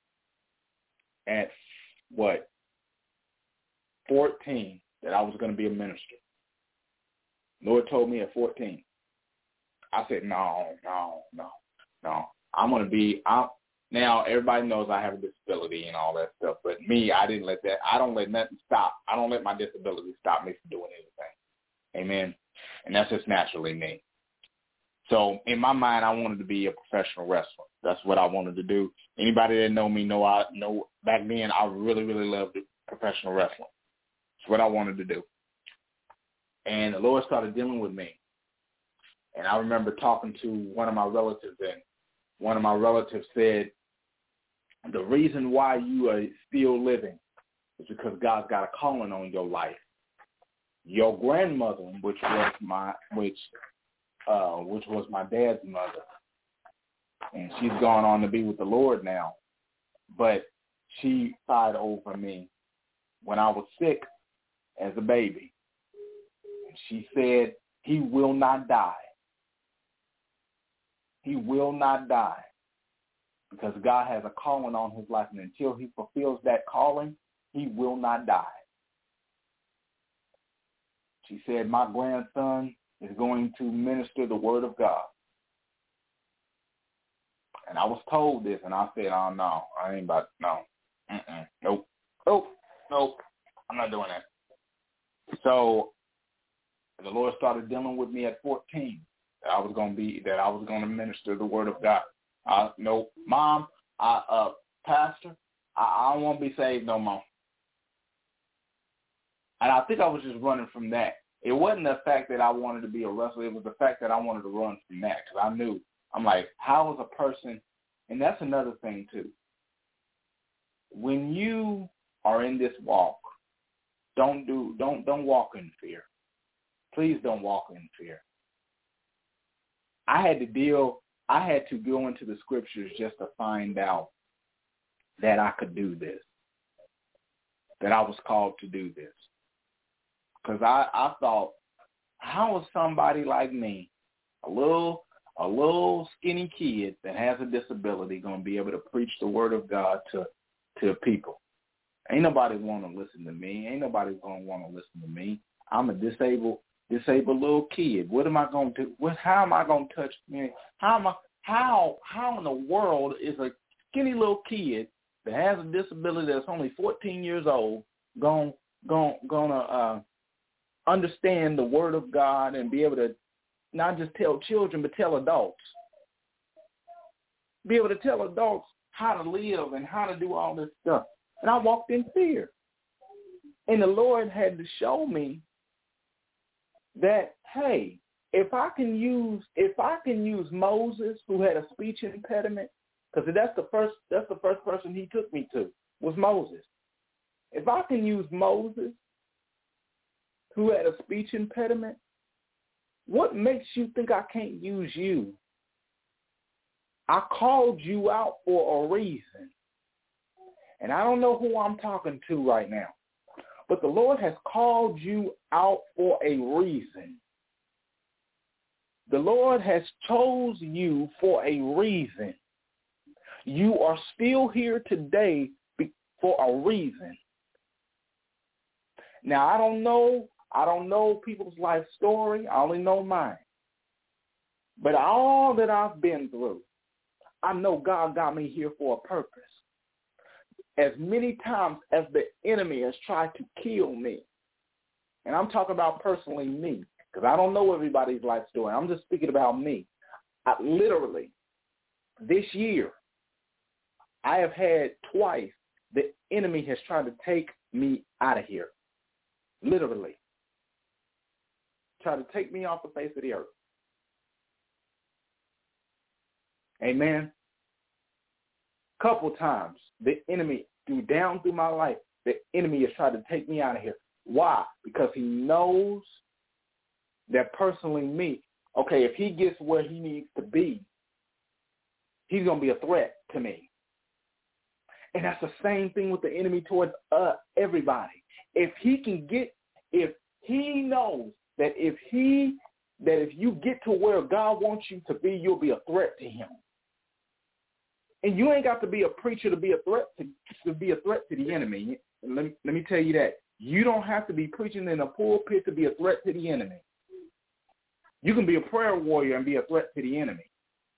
14 that I was going to be a minister. The Lord told me at 14. I said, no. I'm going to be, now everybody knows I have a disability and all that stuff, but me, I don't let nothing stop. I don't let my disability stop me from doing anything. Amen. And that's just naturally me. So in my mind, I wanted to be a professional wrestler. That's what I wanted to do. Anybody that know me know back then I really, really loved professional wrestling. It's what I wanted to do. And the Lord started dealing with me. And I remember talking to one of my relatives, and one of my relatives said, the reason why you are still living is because God's got a calling on your life. Your grandmother, which was my dad's mother, and she's gone on to be with the Lord now, but she cried over me when I was sick as a baby. And she said, he will not die. He will not die because God has a calling on his life, and until he fulfills that calling, he will not die. She said, my grandson is going to minister the word of God. And I was told this, and I said, oh, no, I ain't about, no, nope, I'm not doing that. So the Lord started dealing with me at 14. That I was going to minister the word of God. No, Mom, Pastor, I don't want to be saved no more. And I think I was just running from that. It wasn't the fact that I wanted to be a wrestler. It was the fact that I wanted to run from that, because I knew, I'm like, how is a person, and that's another thing too. When you are in this walk, don't walk in fear. Please don't walk in fear. I had to deal I had to go into the scriptures just to find out that I could do this, that I was called to do this. Because I thought, how is somebody like me, a little skinny kid that has a disability, going to be able to preach the word of God to people? Ain't nobody want to listen to me. Ain't nobody going to want to listen to me. I'm a disabled little kid. What am I going to do? How am I going to touch me? How in the world is a skinny little kid that has a disability that's only 14 years old gonna understand the word of God and be able to not just tell children but tell adults? Be able to tell adults how to live and how to do all this stuff. And I walked in fear. And the Lord had to show me that, hey, if I can use Moses, who had a speech impediment, because that's the first person he took me to, was Moses. If I can use Moses, who had a speech impediment, what makes you think I can't use you? I called you out for a reason. And I don't know who I'm talking to right now, but the Lord has called you out for a reason. The Lord has chose you for a reason. You are still here today for a reason. Now, I don't know people's life story. I only know mine. But all that I've been through, I know God got me here for a purpose. As many times as the enemy has tried to kill me, and I'm talking about personally me, because I don't know everybody's life story. I'm just speaking about me. Literally, this year, I have had twice the enemy has tried to take me out of here. Literally. Try to take me off the face of the earth. Amen. Couple times, the enemy, down through my life, the enemy has tried to take me out of here. Why? Because he knows that personally me, okay, if he gets where he needs to be, he's going to be a threat to me. And that's the same thing with the enemy towards everybody. If he knows that if you get to where God wants you to be, you'll be a threat to him. And you ain't got to be a preacher to be a threat to the enemy. Let me tell you that. You don't have to be preaching in a pulpit to be a threat to the enemy. You can be a prayer warrior and be a threat to the enemy.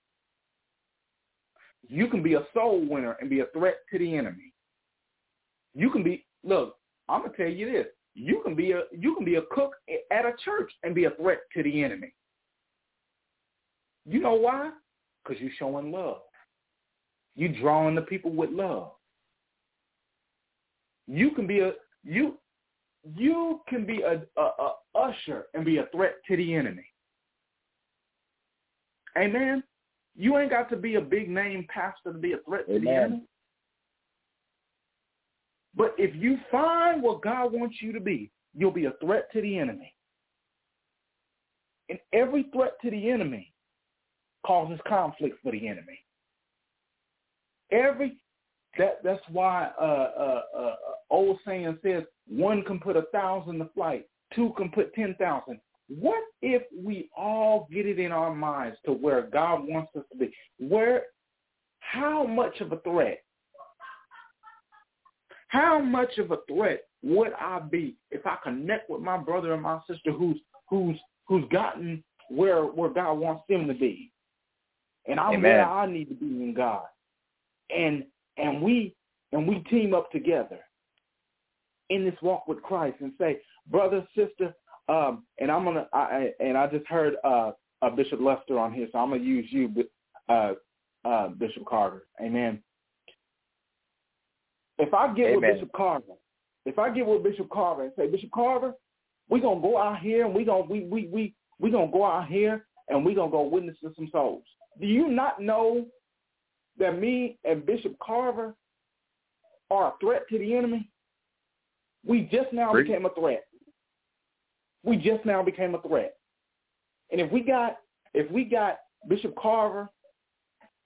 You can be a soul winner and be a threat to the enemy. You can be, look, I'm gonna tell you this. You can be a cook at a church and be a threat to the enemy. You know why? Because you're showing love. You're drawing the people with love. You can be a usher and be a threat to the enemy. Amen. You ain't got to be a big name pastor to be a threat to the enemy. But if you find what God wants you to be, you'll be a threat to the enemy. And every threat to the enemy causes conflict for the enemy. That's why old saying says, one can put 1,000 to flight, two can put 10,000. What if we all get it in our minds to where God wants us to be? How much of a threat? How much of a threat would I be if I connect with my brother and my sister who's gotten where God wants them to be, and I'm where I need to be in God, and we team up together in this walk with Christ and say, brother, sister, and I just heard Bishop Lester on here, so I'm gonna use you, Bishop Carter. Amen. If I get with Bishop Carter, and say, Bishop Carter, we're gonna go out here and we're gonna go out here and we're gonna go witness to some souls. Do you not know that me and Bishop Carter are a threat to the enemy? We just now became a threat. And if we got Bishop Carver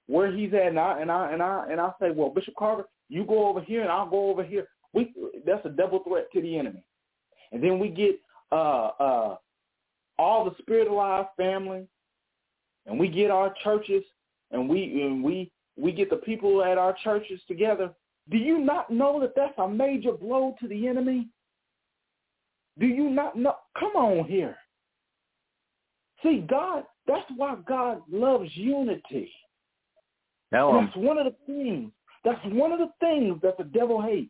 where he's at, and I say, well, Bishop Carver, you go over here, and I'll go over here. That's a double threat to the enemy. And then we get all the Spirit Alive family, and we get our churches, and we get the people at our churches together. Do you not know that that's a major blow to the enemy? Do you not know? Come on here. See, God, that's why God loves unity. That's one of the things. That's one of the things that the devil hates.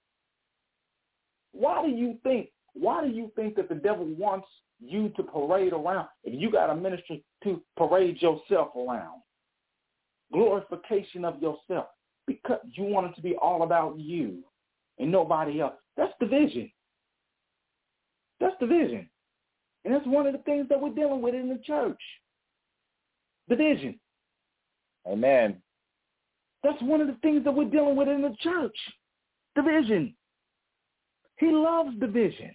Why do you think that the devil wants you to parade around? If you got a ministry to parade yourself around, glorification of yourself, because you want it to be all about you and nobody else. That's division. That's division. And that's one of the things that we're dealing with in the church. Division. Amen. That's one of the things that we're dealing with in the church. Division. He loves division.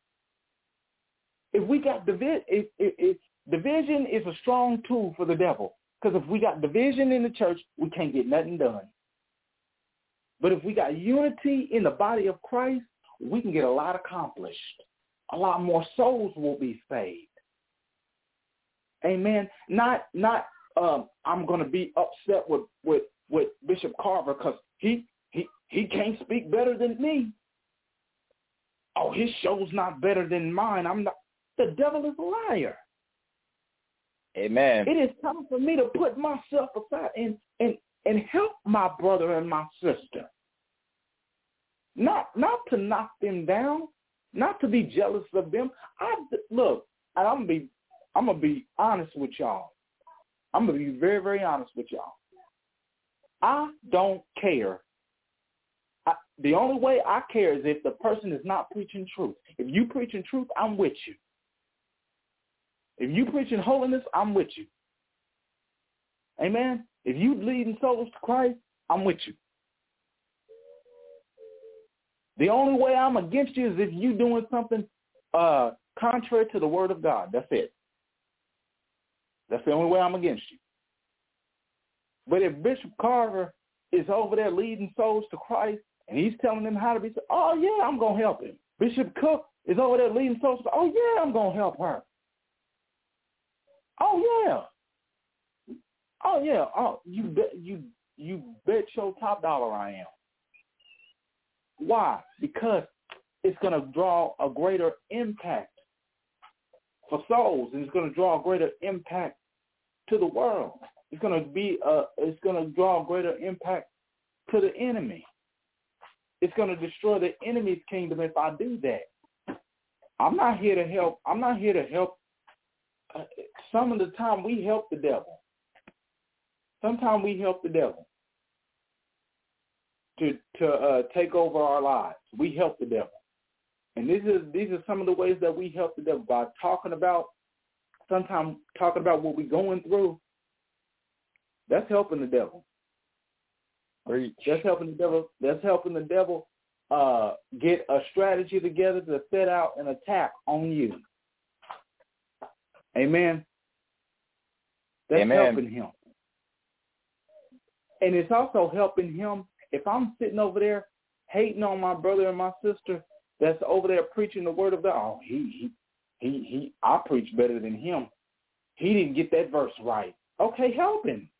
If we got division, division is a strong tool for the devil. Because if we got division in the church, we can't get nothing done. But if we got unity in the body of Christ, we can get a lot accomplished. A lot more souls will be saved. Amen. Not I'm going to be upset with Bishop Carver because he can't speak better than me. Oh, his show's not better than mine. I'm not. The devil is a liar. Amen. It is time for me to put myself aside and help my brother and my sister. Not to knock them down, not to be jealous of them. Look, I'm gonna be honest with y'all. I'm gonna be very, very honest with y'all. I don't care. The only way I care is if the person is not preaching truth. If you preaching truth, I'm with you. If you preaching holiness, I'm with you. Amen. If you leading souls to Christ, I'm with you. The only way I'm against you is if you doing something contrary to the word of God. That's it. That's the only way I'm against you. But if Bishop Carver is over there leading souls to Christ and he's telling them how to be, oh, yeah, I'm going to help him. Bishop Cook is over there leading souls to, oh, yeah, I'm going to help her. Oh, yeah. Oh, yeah. Oh, you bet your top dollar I am. Why? Because it's going to draw a greater impact for souls, and it's going to draw a greater impact to the world. It's going to draw a greater impact to the enemy. It's going to destroy the enemy's kingdom if I do that. I'm not here to help. Some of the time we help the devil. Sometimes we help the devil to take over our lives. We help the devil. And these are some of the ways that we help the devil by talking about what we're going through. That's helping the devil. That's helping the devil get a strategy together to set out an attack on you. Amen. That's Amen. helping him. And it's also helping him if I'm sitting over there hating on my brother and my sister that's over there preaching the word of God. Oh, I preach better than him. He didn't get that verse right. Okay, help him.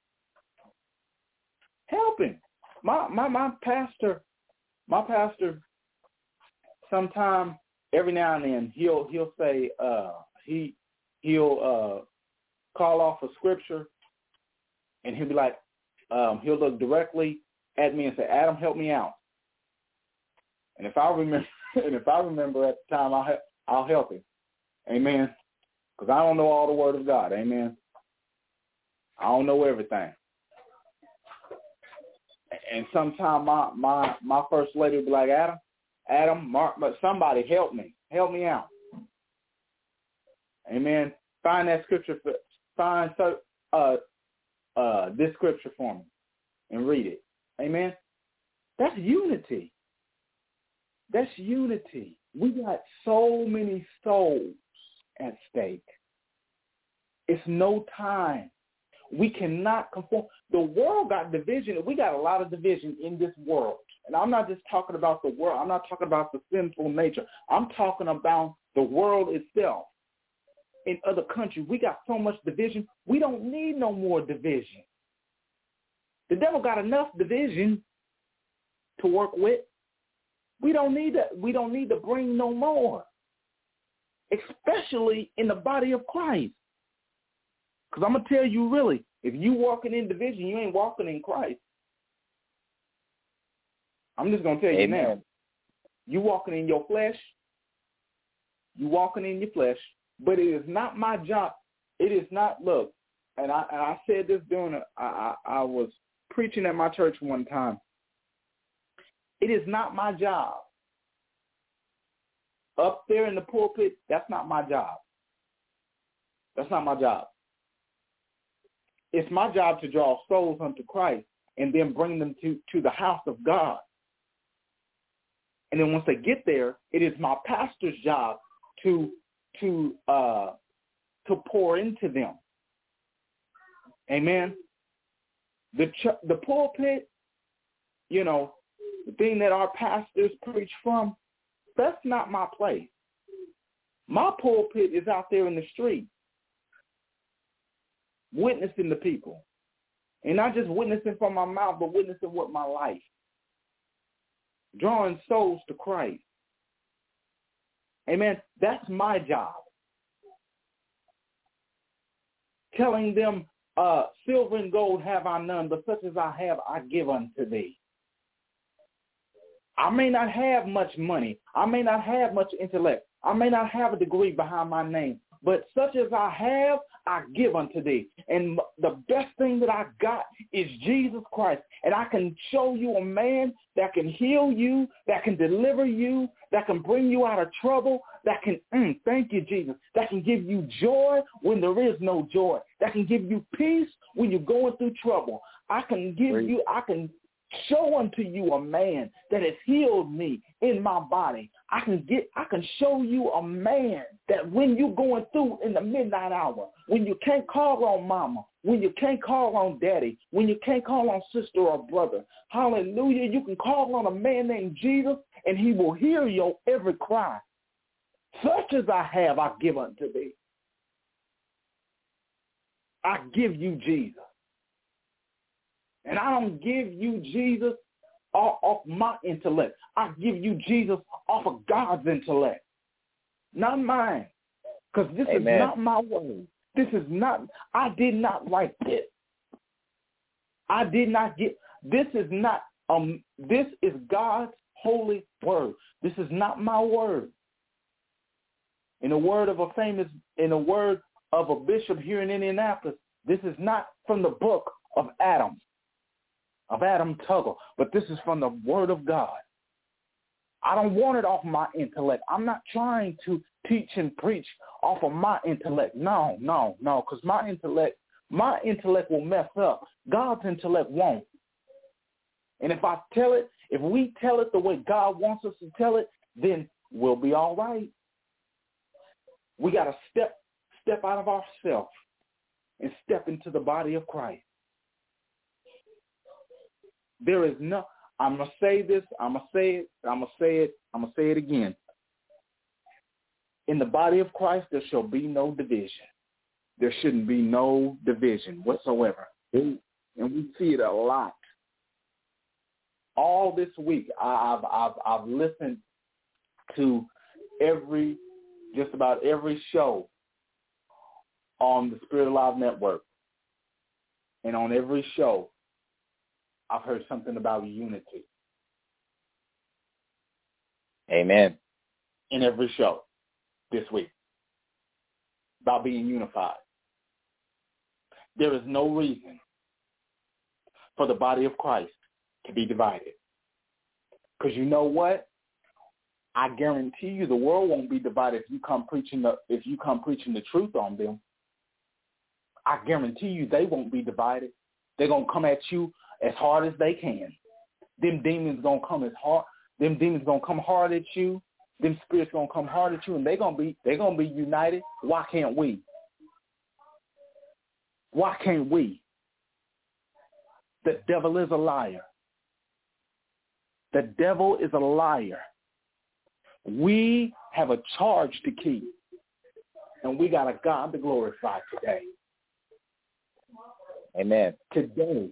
Help him. My pastor, sometime every now and then he'll say he'll call off a scripture and he'll be like, he'll look directly at me and say, Adam, help me out. And if I remember at the time, I'll help him. Amen. Because I don't know all the word of God. Amen. I don't know everything. And sometimes my first lady will be like, Adam, Mark, somebody help me out. Amen. Find that scripture. Find this scripture for me and read it. Amen. That's unity. That's unity. We got so many souls at stake. It's no time. We cannot conform. The world got division. We got a lot of division in this world. And I'm not just talking about the world. I'm not talking about the sinful nature. I'm talking about the world itself. In other countries, we got so much division. We don't need no more division. The devil got enough division to work with. We don't need to. We don't need to bring no more, especially in the body of Christ. Because I'm gonna tell you, really, if you walking in division, you ain't walking in Christ. I'm just gonna tell you now. You walking in your flesh. You walking in your flesh. But it is not my job. It is not. Look, and I said this during. I was preaching at my church one time. It is not my job. Up there in the pulpit, that's not my job. That's not my job. It's my job to draw souls unto Christ and then bring them to the house of God. And then once they get there, it is my pastor's job to pour into them. Amen. The pulpit, you know, the thing that our pastors preach from, that's not my place. My pulpit is out there in the street, witnessing the people. And not just witnessing from my mouth, but witnessing with my life. Drawing souls to Christ. Amen. That's my job. Telling them, silver and gold have I none, but such as I have, I give unto thee. I may not have much money. I may not have much intellect. I may not have a degree behind my name, but such as I have, I give unto thee. And the best thing that I got is Jesus Christ. And I can show you a man that can heal you, that can deliver you, that can bring you out of trouble, that can, thank you, Jesus, that can give you joy when there is no joy, that can give you peace when you're going through trouble. I can show unto you a man that has healed me in my body. I can show you a man that when you're going through in the midnight hour, when you can't call on mama, when you can't call on daddy, when you can't call on sister or brother, hallelujah, you can call on a man named Jesus and he will hear your every cry. Such as I have, I give unto thee. I give you Jesus. And I don't give you Jesus off my intellect. I give you Jesus off of God's intellect, not mine. Because this is not my word. This is not, I did not write this. I did not get, this is not, this is God's holy word. This is not my word. In the word of a bishop here in Indianapolis, this is not from the book of Adam Tuggle, but this is from the word of God. I don't want it off my intellect. I'm not trying to teach and preach off of my intellect. No, because my intellect will mess up. God's intellect won't. And if we tell it the way God wants us to tell it, then we'll be all right. We got to step out of ourselves and step into the body of Christ. There is no, I'm going to say this, I'm going to say it again. In the body of Christ, there shall be no division. There shouldn't be no division whatsoever. And we see it a lot. All this week, I've listened to just about every show on the Spirit Alive Network. And on every show, I've heard something about unity. Amen. In every show this week. About being unified. There is no reason for the body of Christ to be divided. Because you know what? I guarantee you the world won't be divided if you come preaching the truth on them. I guarantee you they won't be divided. They're going to come at you as hard as they can. Them demons gonna come as hard. Them demons gonna come hard at you. Them spirits gonna come hard at you, and they're gonna be united. Why can't we? Why can't we? The devil is a liar. The devil is a liar. We have a charge to keep, and we got a God to glorify today. Amen. Today,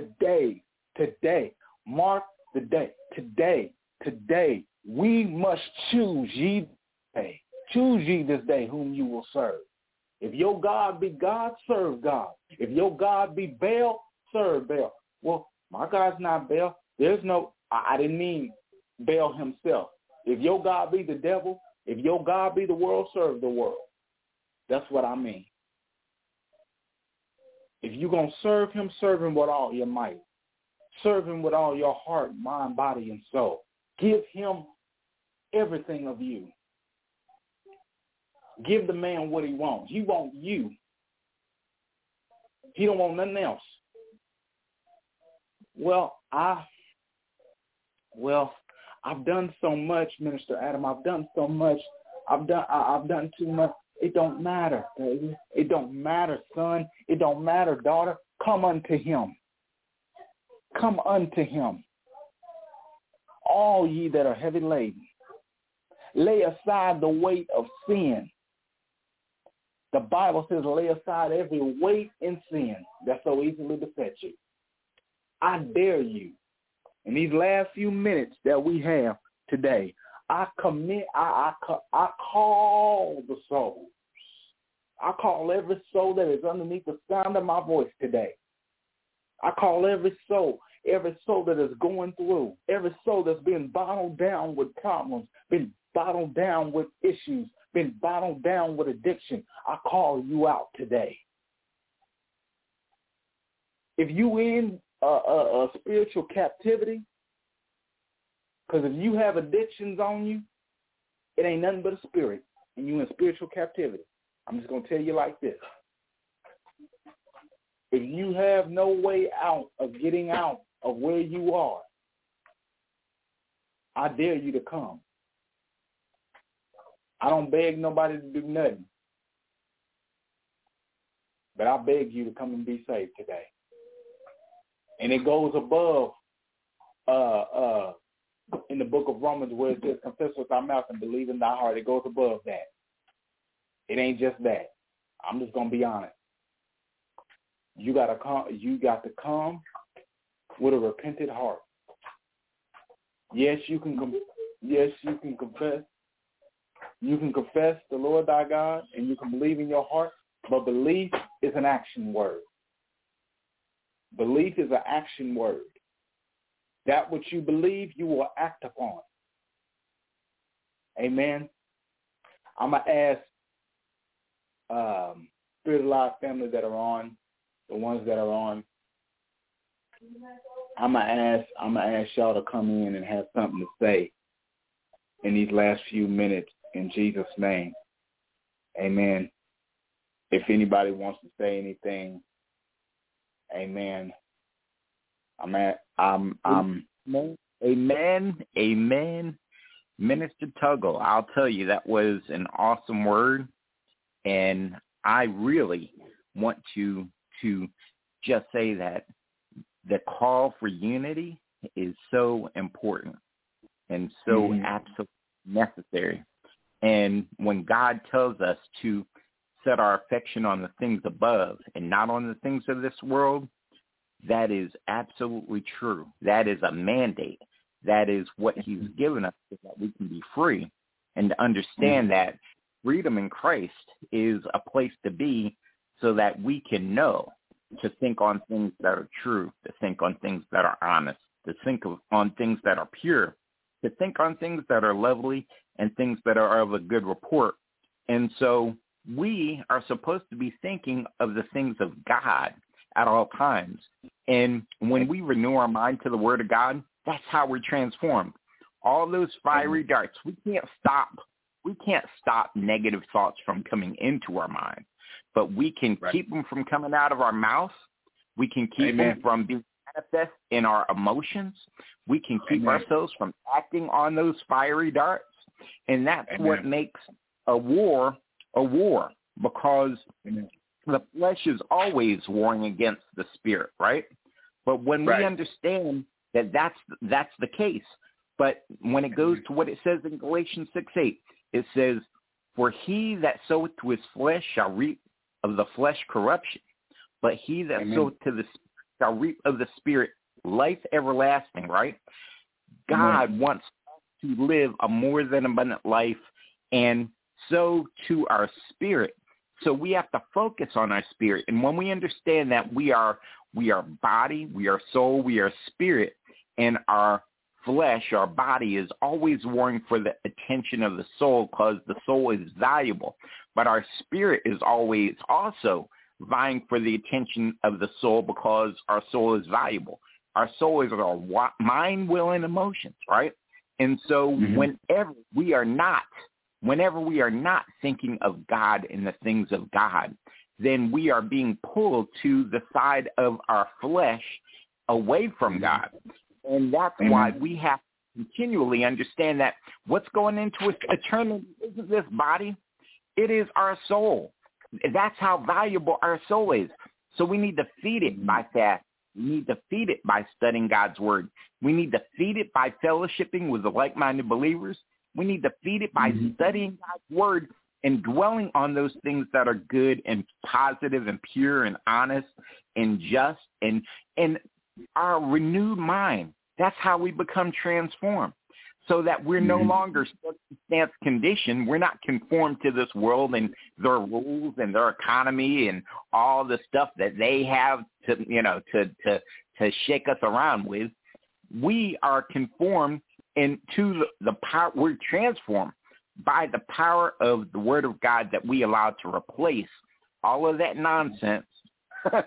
mark the day. Today, we must choose ye this day. Choose ye this day whom you will serve. If your God be God, serve God. If your God be Baal, serve Baal. Well, my God's not Baal. There's no, I didn't mean Baal himself. If your God be the devil, if your God be the world, serve the world. That's what I mean. If you're going to serve him, serve him with all your might. Serve him with all your heart, mind, body, and soul. Give him everything of you. Give the man what he wants. He wants you. He don't want nothing else. Well, I've done so much, Minister Adam. I've done so much. I've done too much. It don't matter, baby. It don't matter, son. It don't matter, daughter. Come unto him. Come unto him. All ye that are heavy laden. Lay aside the weight of sin. The Bible says lay aside every weight and sin that so easily beset you. I dare you, in these last few minutes that we have today, I call the souls. I call every soul that is underneath the sound of my voice today. I call every soul that is going through, every soul that's been bottled down with problems, been bottled down with issues, been bottled down with addiction. I call you out today. If you in a spiritual captivity, because if you have addictions on you, it ain't nothing but a spirit, and you in spiritual captivity. I'm just going to tell you like this. If you have no way out of getting out of where you are, I dare you to come. I don't beg nobody to do nothing, but I beg you to come and be saved today. And it goes above in the book of Romans where it says, confess with thy mouth and believe in thy heart. It goes above that. It ain't just that. I'm just going to be honest. You got to come with a repentant heart. Yes, you can confess. You can confess the Lord thy God, and you can believe in your heart, but belief is an action word. Belief is an action word. That which you believe, you will act upon. Amen. I'm going to ask Spirit of Life family that are on, the ones that are on, I'm gonna ask y'all to come in and have something to say in these last few minutes in Jesus' name. Amen. If anybody wants to say anything, amen. Amen. Minister Tuggle, I'll tell you, that was an awesome word, and I really want to just say that the call for unity is so important and so absolutely necessary. And when God tells us to set our affection on the things above and not on the things of this world, that is absolutely true. That is a mandate. That is what he's given us so that we can be free and to understand that freedom in Christ is a place to be so that we can know to think on things that are true, to think on things that are honest, to think on things that are pure, to think on things that are lovely and things that are of a good report. And so we are supposed to be thinking of the things of God at all times. And when we renew our mind to the Word of God, that's how we're transformed. All those fiery darts, we can't stop negative thoughts from coming into our mind, but we can keep them from coming out of our mouth. We can keep them from being manifest in our emotions. We can keep ourselves from acting on those fiery darts. And that's what makes a war, because the flesh is always warring against the spirit, right? But when we understand that that's the case, but when it goes to what it says in Galatians 6:8, it says, "For he that soweth to his flesh shall reap of the flesh corruption, but he that soweth to the spirit shall reap of the spirit life everlasting," right? God wants to live a more than abundant life, and so to our spirit. So we have to focus on our spirit. And when we understand that we are body, we are soul, we are spirit, and our flesh, our body is always warring for the attention of the soul because the soul is valuable. But our spirit is always also vying for the attention of the soul because our soul is valuable. Our soul is our mind, will, and emotions, right? And so whenever we are not thinking of God and the things of God, then we are being pulled to the side of our flesh away from God. And that's why we have to continually understand that what's going into eternity isn't this body. It is our soul. That's how valuable our soul is. So we need to feed it by fasting. We need to feed it by studying God's word. We need to feed it by fellowshipping with the like-minded believers. We need to feed it by studying God's word and dwelling on those things that are good and positive and pure and honest and just and our renewed mind. That's how we become transformed, so that we're no longer circumstance conditioned. We're not conformed to this world and their rules and their economy and all the stuff that they have to shake us around with. We are conformed into the power. We're transformed by the power of the Word of God that we allow to replace all of that nonsense. So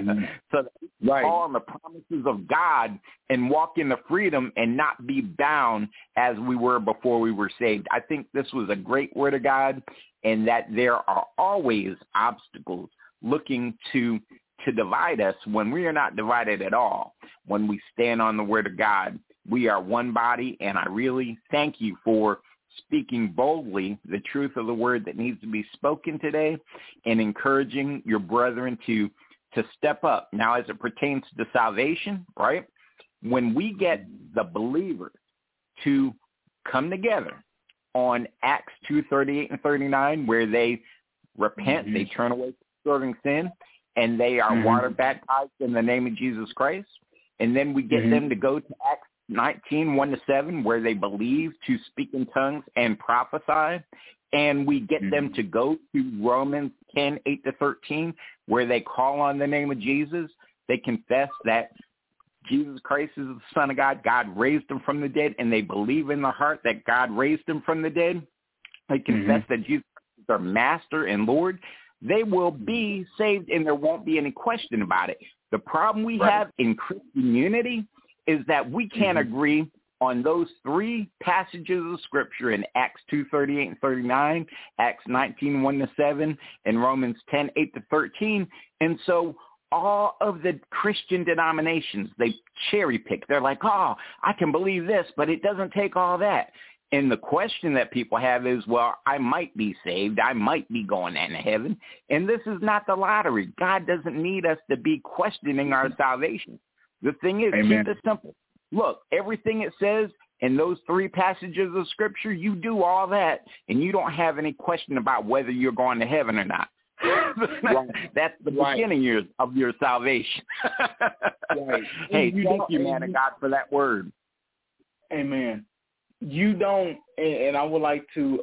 that we can call on the promises of God and walk in the freedom and not be bound as we were before we were saved. I think this was a great word of God, and that there are always obstacles looking to divide us when we are not divided at all. When we stand on the word of God, we are one body, and I really thank you for speaking boldly the truth of the word that needs to be spoken today and encouraging your brethren to step up. Now, as it pertains to salvation, right, when we get the believers to come together on Acts 2:38 and 39, where they repent, they turn away from serving sin, and they are water baptized in the name of Jesus Christ, and then we get them to go to Acts 19:1-7, where they believe to speak in tongues and prophesy. And we get them to go to Romans 10:8-13, where they call on the name of Jesus. They confess that Jesus Christ is the Son of God. God raised him from the dead, and they believe in their heart that God raised him from the dead. They confess that Jesus is their master and Lord. They will be saved, and there won't be any question about it. The problem we have in Christian unity is that we can't agree on those three passages of Scripture in Acts 2:38 and 39, Acts 19:1-7, and Romans 10:8-13. And so all of the Christian denominations, they cherry pick. They're like, oh, I can believe this, but it doesn't take all that. And the question that people have is, well, I might be saved. I might be going into heaven. And this is not the lottery. God doesn't need us to be questioning our salvation. The thing is, keep it simple. Look, everything it says in those three passages of Scripture, you do all that, and you don't have any question about whether you're going to heaven or not. That's the beginning of your salvation. Hey, thank you, man of God, for that word. Amen. You don't, and I would like to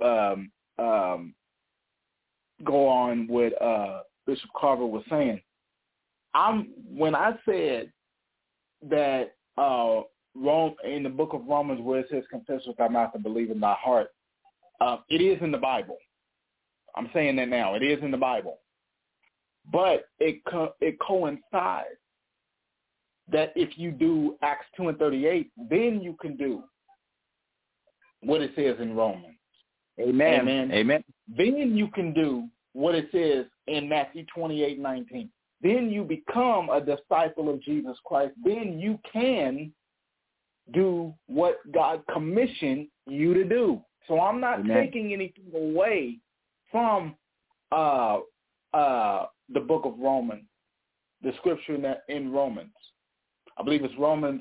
go on what Bishop Carver was saying. When I said that in the book of Romans, where it says confess with thy mouth and believe in thy heart, it is in the Bible. I'm saying that now. It is in the Bible. But it coincides that if you do Acts 2:38, then you can do what it says in Romans. Amen. Then you can do what it says in Matthew 28:19. Then you become a disciple of Jesus Christ. Then you can do what God commissioned you to do. So I'm not taking anything away from the book of Romans, the scripture in Romans. I believe it's Romans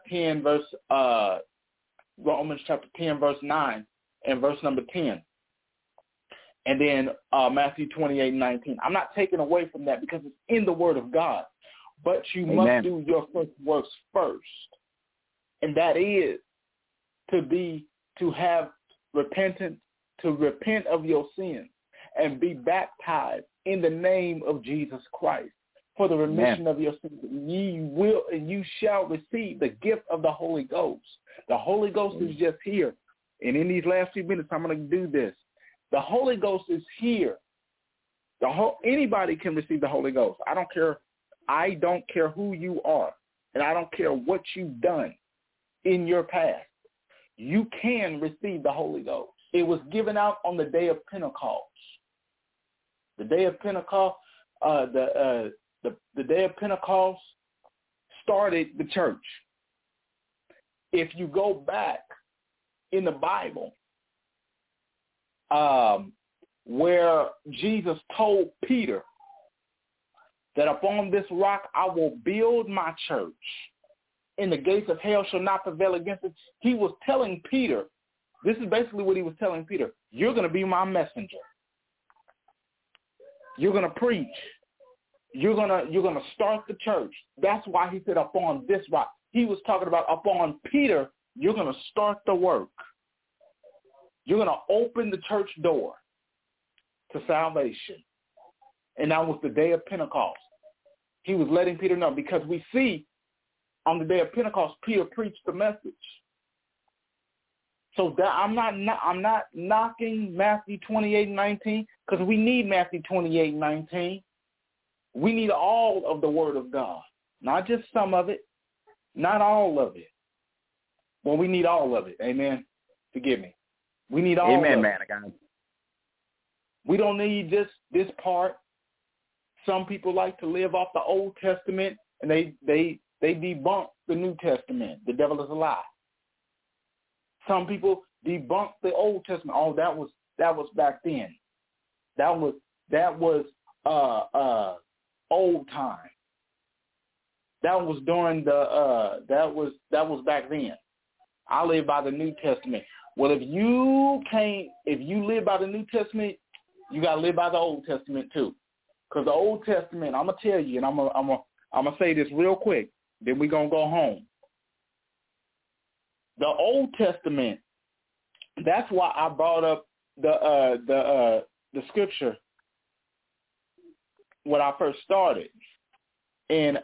Romans chapter 10, verse 9 and verse number 10. And then Matthew 28:19. I'm not taking away from that because it's in the Word of God. But you must do your first works first. And that is to have repentance, to repent of your sins and be baptized in the name of Jesus Christ for the remission of your sins. You shall receive the gift of the Holy Ghost. The Holy Ghost is just here. And in these last few minutes, I'm going to do this. The Holy Ghost is here. Anybody can receive the Holy Ghost. I don't care who you are, and I don't care what you've done in your past. You can receive the Holy Ghost. It was given out on the day of Pentecost. The day of Pentecost, the day of Pentecost started the church. If you go back in the Bible, where Jesus told Peter that upon this rock I will build my church, and the gates of hell shall not prevail against it. He was telling Peter, this is basically what he was telling Peter, you're going to be my messenger. You're going to preach. You're going to start the church. That's why he said upon this rock. He was talking about upon Peter, you're going to start the work. You're going to open the church door to salvation. And that was the day of Pentecost. He was letting Peter know, because we see on the day of Pentecost, Peter preached the message. So that I'm not knocking Matthew 28:19, because we need Matthew 28:19. We need all of the Word of God, not just some of it, not all of it. Well, we need all of it. Amen. Forgive me. We need all of it. Amen, man. We don't need just this part. Some people like to live off the Old Testament, and they debunk the New Testament. The devil is a lie. Some people debunk the Old Testament. Oh, that was back then. That was old time. That was during the that was back then. I live by the New Testament. Well, if you live by the New Testament, you got to live by the Old Testament too. Because the Old Testament, I'm gonna tell you, and I'm gonna say this real quick. Then we're gonna go home. The Old Testament. That's why I brought up the scripture when I first started in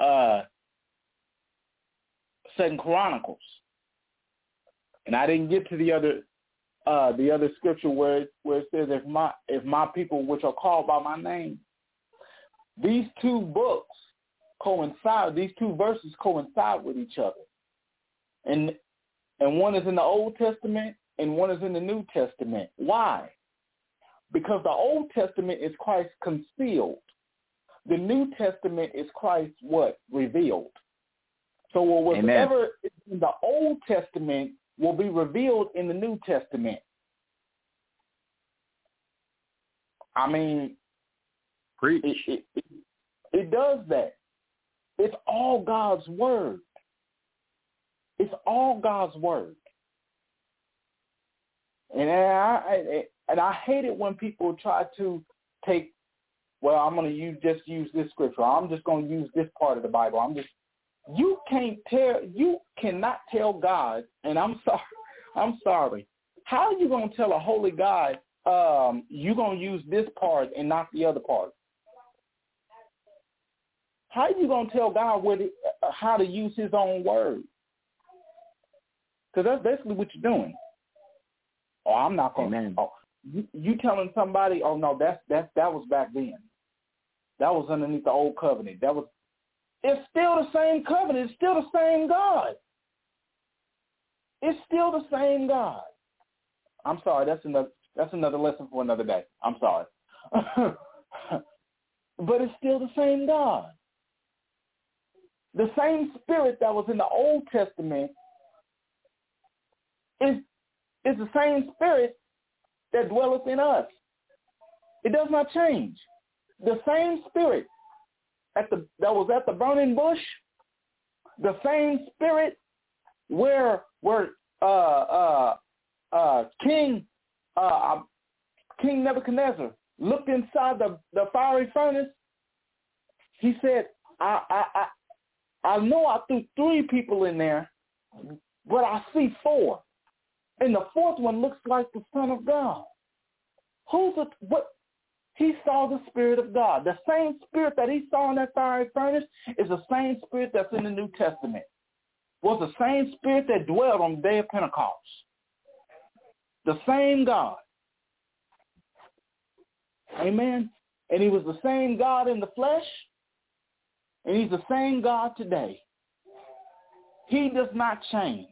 2 Chronicles, and I didn't get to the other scripture where it says, if my people which are called by my name. These two books coincide. These two verses coincide with each other, and one is in the Old Testament and one is in the New Testament. Why? Because the Old Testament is Christ concealed. The New Testament is Christ what? Revealed. So whatever is in the Old Testament will be revealed in the New Testament. I mean, it does that. It's all God's word. It's all God's word. And I hate it when people try to take, well, I'm going to just use this scripture. I'm just going to use this part of the Bible. You cannot tell God, and I'm sorry. How are you going to tell a holy God you're going to use this part and not the other part? How are you going to tell God how to use his own word? Because that's basically what you're doing. Oh, I'm not going to. Oh, you telling somebody, oh, no, that was back then. That was underneath the old covenant. It's still the same covenant. It's still the same God. It's still the same God. I'm sorry. That's another lesson for another day. I'm sorry. But it's still the same God. The same spirit that was in the Old Testament is the same spirit that dwelleth in us. It does not change. The same spirit that was at the burning bush, the same spirit where King Nebuchadnezzar looked inside the fiery furnace. He said, I know I threw 3 people in there, but I see 4. And the 4th one looks like the Son of God. What? He saw the Spirit of God. The same Spirit that he saw in that fiery furnace is the same Spirit that's in the New Testament. Was the same Spirit that dwelled on the day of Pentecost. The same God. Amen. And he was the same God in the flesh, and he's the same God today. He does not change.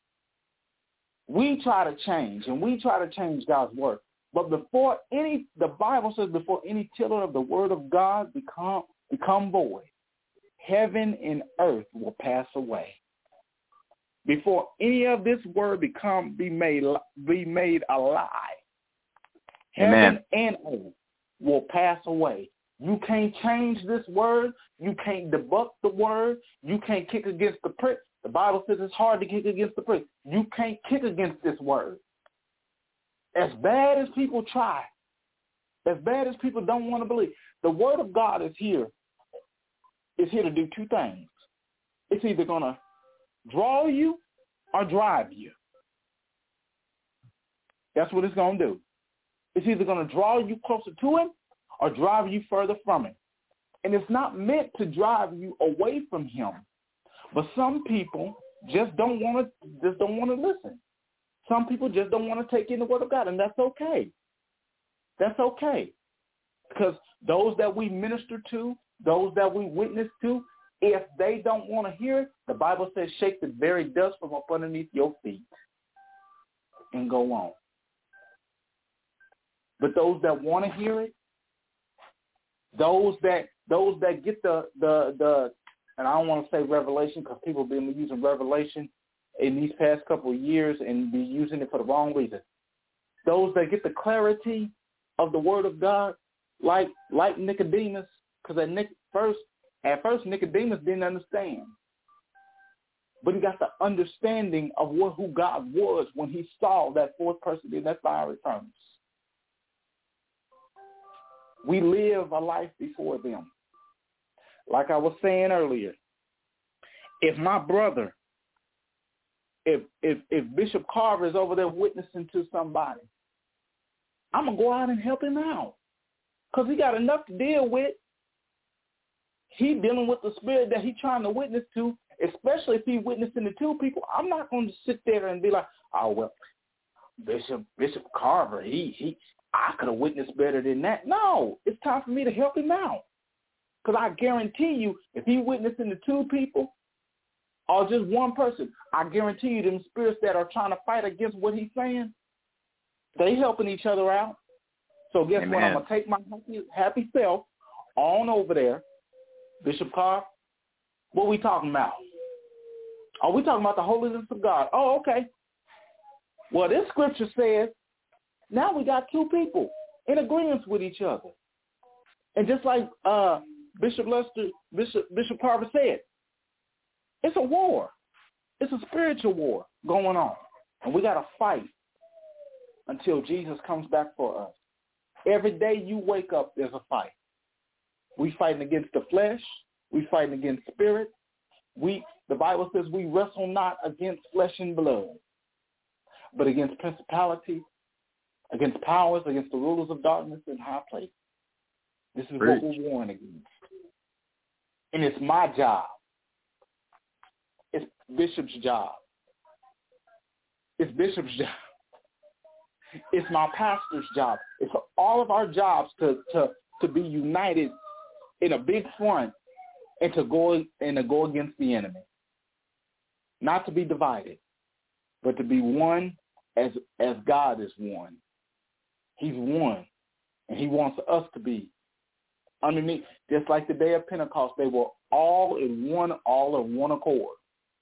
We try to change, and we try to change God's word. But the Bible says before any tittle of the word of God become void, heaven and earth will pass away. Before any of this word be made alive, heaven and earth will pass away. You can't change this word. You can't debunk the word. You can't kick against the prick. The Bible says it's hard to kick against the prick. You can't kick against this word. As bad as people try, as bad as people don't want to believe, the word of God is here. It's here to do 2 things. It's either going to draw you or drive you. That's what it's going to do. It's either going to draw you closer to him or drive you further from him. And it's not meant to drive you away from him. But some people just don't want to listen. Some people just don't want to take in the word of God, and that's okay. That's okay. Because those that we minister to, those that we witness to, if they don't want to hear it, the Bible says shake the very dust from up underneath your feet and go on. But those that want to hear it, those that get the and I don't want to say revelation because people have been using revelation in these past couple of years and be using it for the wrong reason. Those that get the clarity of the word of God, like Nicodemus, because at first Nicodemus didn't understand. But he got the understanding of who God was when he saw that 4th person in that fiery furnace. We live a life before them. Like I was saying earlier, if my brother, if Bishop Carver is over there witnessing to somebody, I'm going to go out and help him out because he got enough to deal with. He dealing with the spirit that he's trying to witness to, especially if he's witnessing to 2 people. I'm not going to sit there and be like, oh, well, Bishop Carver, I could have witnessed better than that. No, it's time for me to help him out. Because I guarantee you, if he's witnessing to 2 people or just 1 person, I guarantee you them spirits that are trying to fight against what he's saying, they helping each other out. So guess what? I'm going to take my happy self on over there. Bishop Carr, what are we talking about? Are we talking about the holiness of God? Oh, okay. Well, this scripture says now we got 2 people in agreement with each other. And just like Bishop Carver said, it's a war. It's a spiritual war going on. And we got to fight until Jesus comes back for us. Every day you wake up, there's a fight. We fighting against the flesh. We fighting against spirit. The Bible says we wrestle not against flesh and blood, but against principalities, against powers, against the rulers of darkness in high places. This is what we're warring against. And it's my job. It's Bishop's job. It's Bishop's job. It's my pastor's job. It's all of our jobs to be united in a big front and to go against the enemy. Not to be divided, but to be one as God is one. He's one, and he wants us to be underneath. Just like the day of Pentecost, they were all in one accord.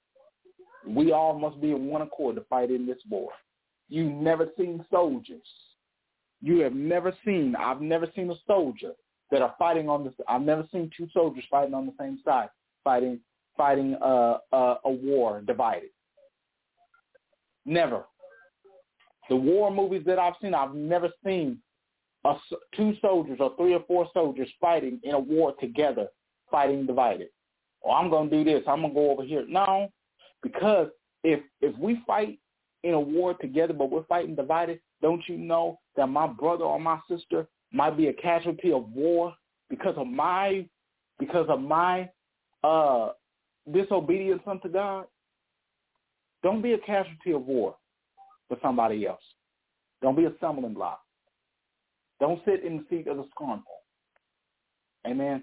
We all must be in one accord to fight in this war. You've never seen soldiers. I've never seen a soldier that are fighting on this. I've never seen two soldiers fighting on the same side, fighting a war divided. Never. The war movies that I've seen, I've never seen two soldiers or three or four soldiers fighting in a war together, fighting divided. Oh, I'm going to do this. I'm going to go over here. No, because if we fight in a war together but we're fighting divided, don't you know that my brother or my sister might be a casualty of war because of my disobedience unto God? Don't be a casualty of war for somebody else. Don't be a stumbling block. Don't sit in the seat of the scornful. Amen.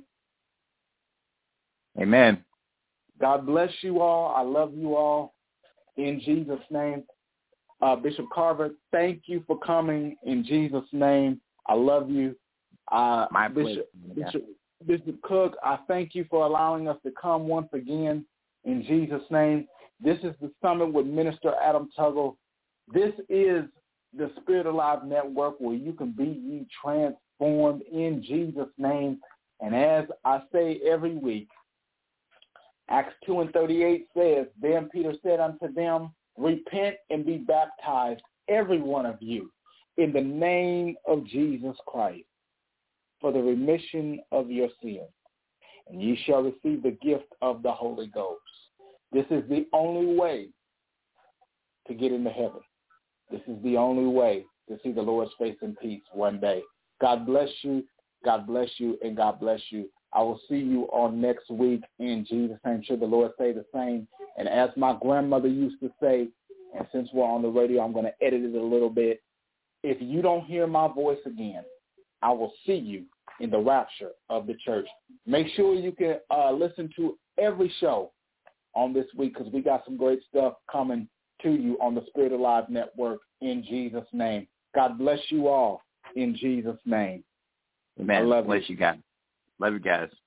Amen. God bless you all. I love you all. In Jesus' name. Bishop Carver, thank you for coming. In Jesus' name. I love you. My Bishop Cook, I thank you for allowing us to come once again. In Jesus' name. This is the Summit with Minister Adam Tuggle. This is the Spirit Alive Network where you can be ye transformed in Jesus' name. And as I say every week, Acts 2:38 says, Then Peter said unto them, Repent and be baptized, every one of you, in the name of Jesus Christ, for the remission of your sins, and ye shall receive the gift of the Holy Ghost. This is the only way to get into heaven. This is the only way to see the Lord's face in peace one day. God bless you. God bless you, and God bless you. I will see you on next week in Jesus' name. Should the Lord say the same. And as my grandmother used to say, and since we're on the radio, I'm going to edit it a little bit. If you don't hear my voice again, I will see you in the rapture of the church. Make sure you can listen to every show on this week because we got some great stuff coming to you on the Spirit Alive Network in Jesus' name. God bless you all in Jesus' name. Amen. I love bless you guys. Love you guys.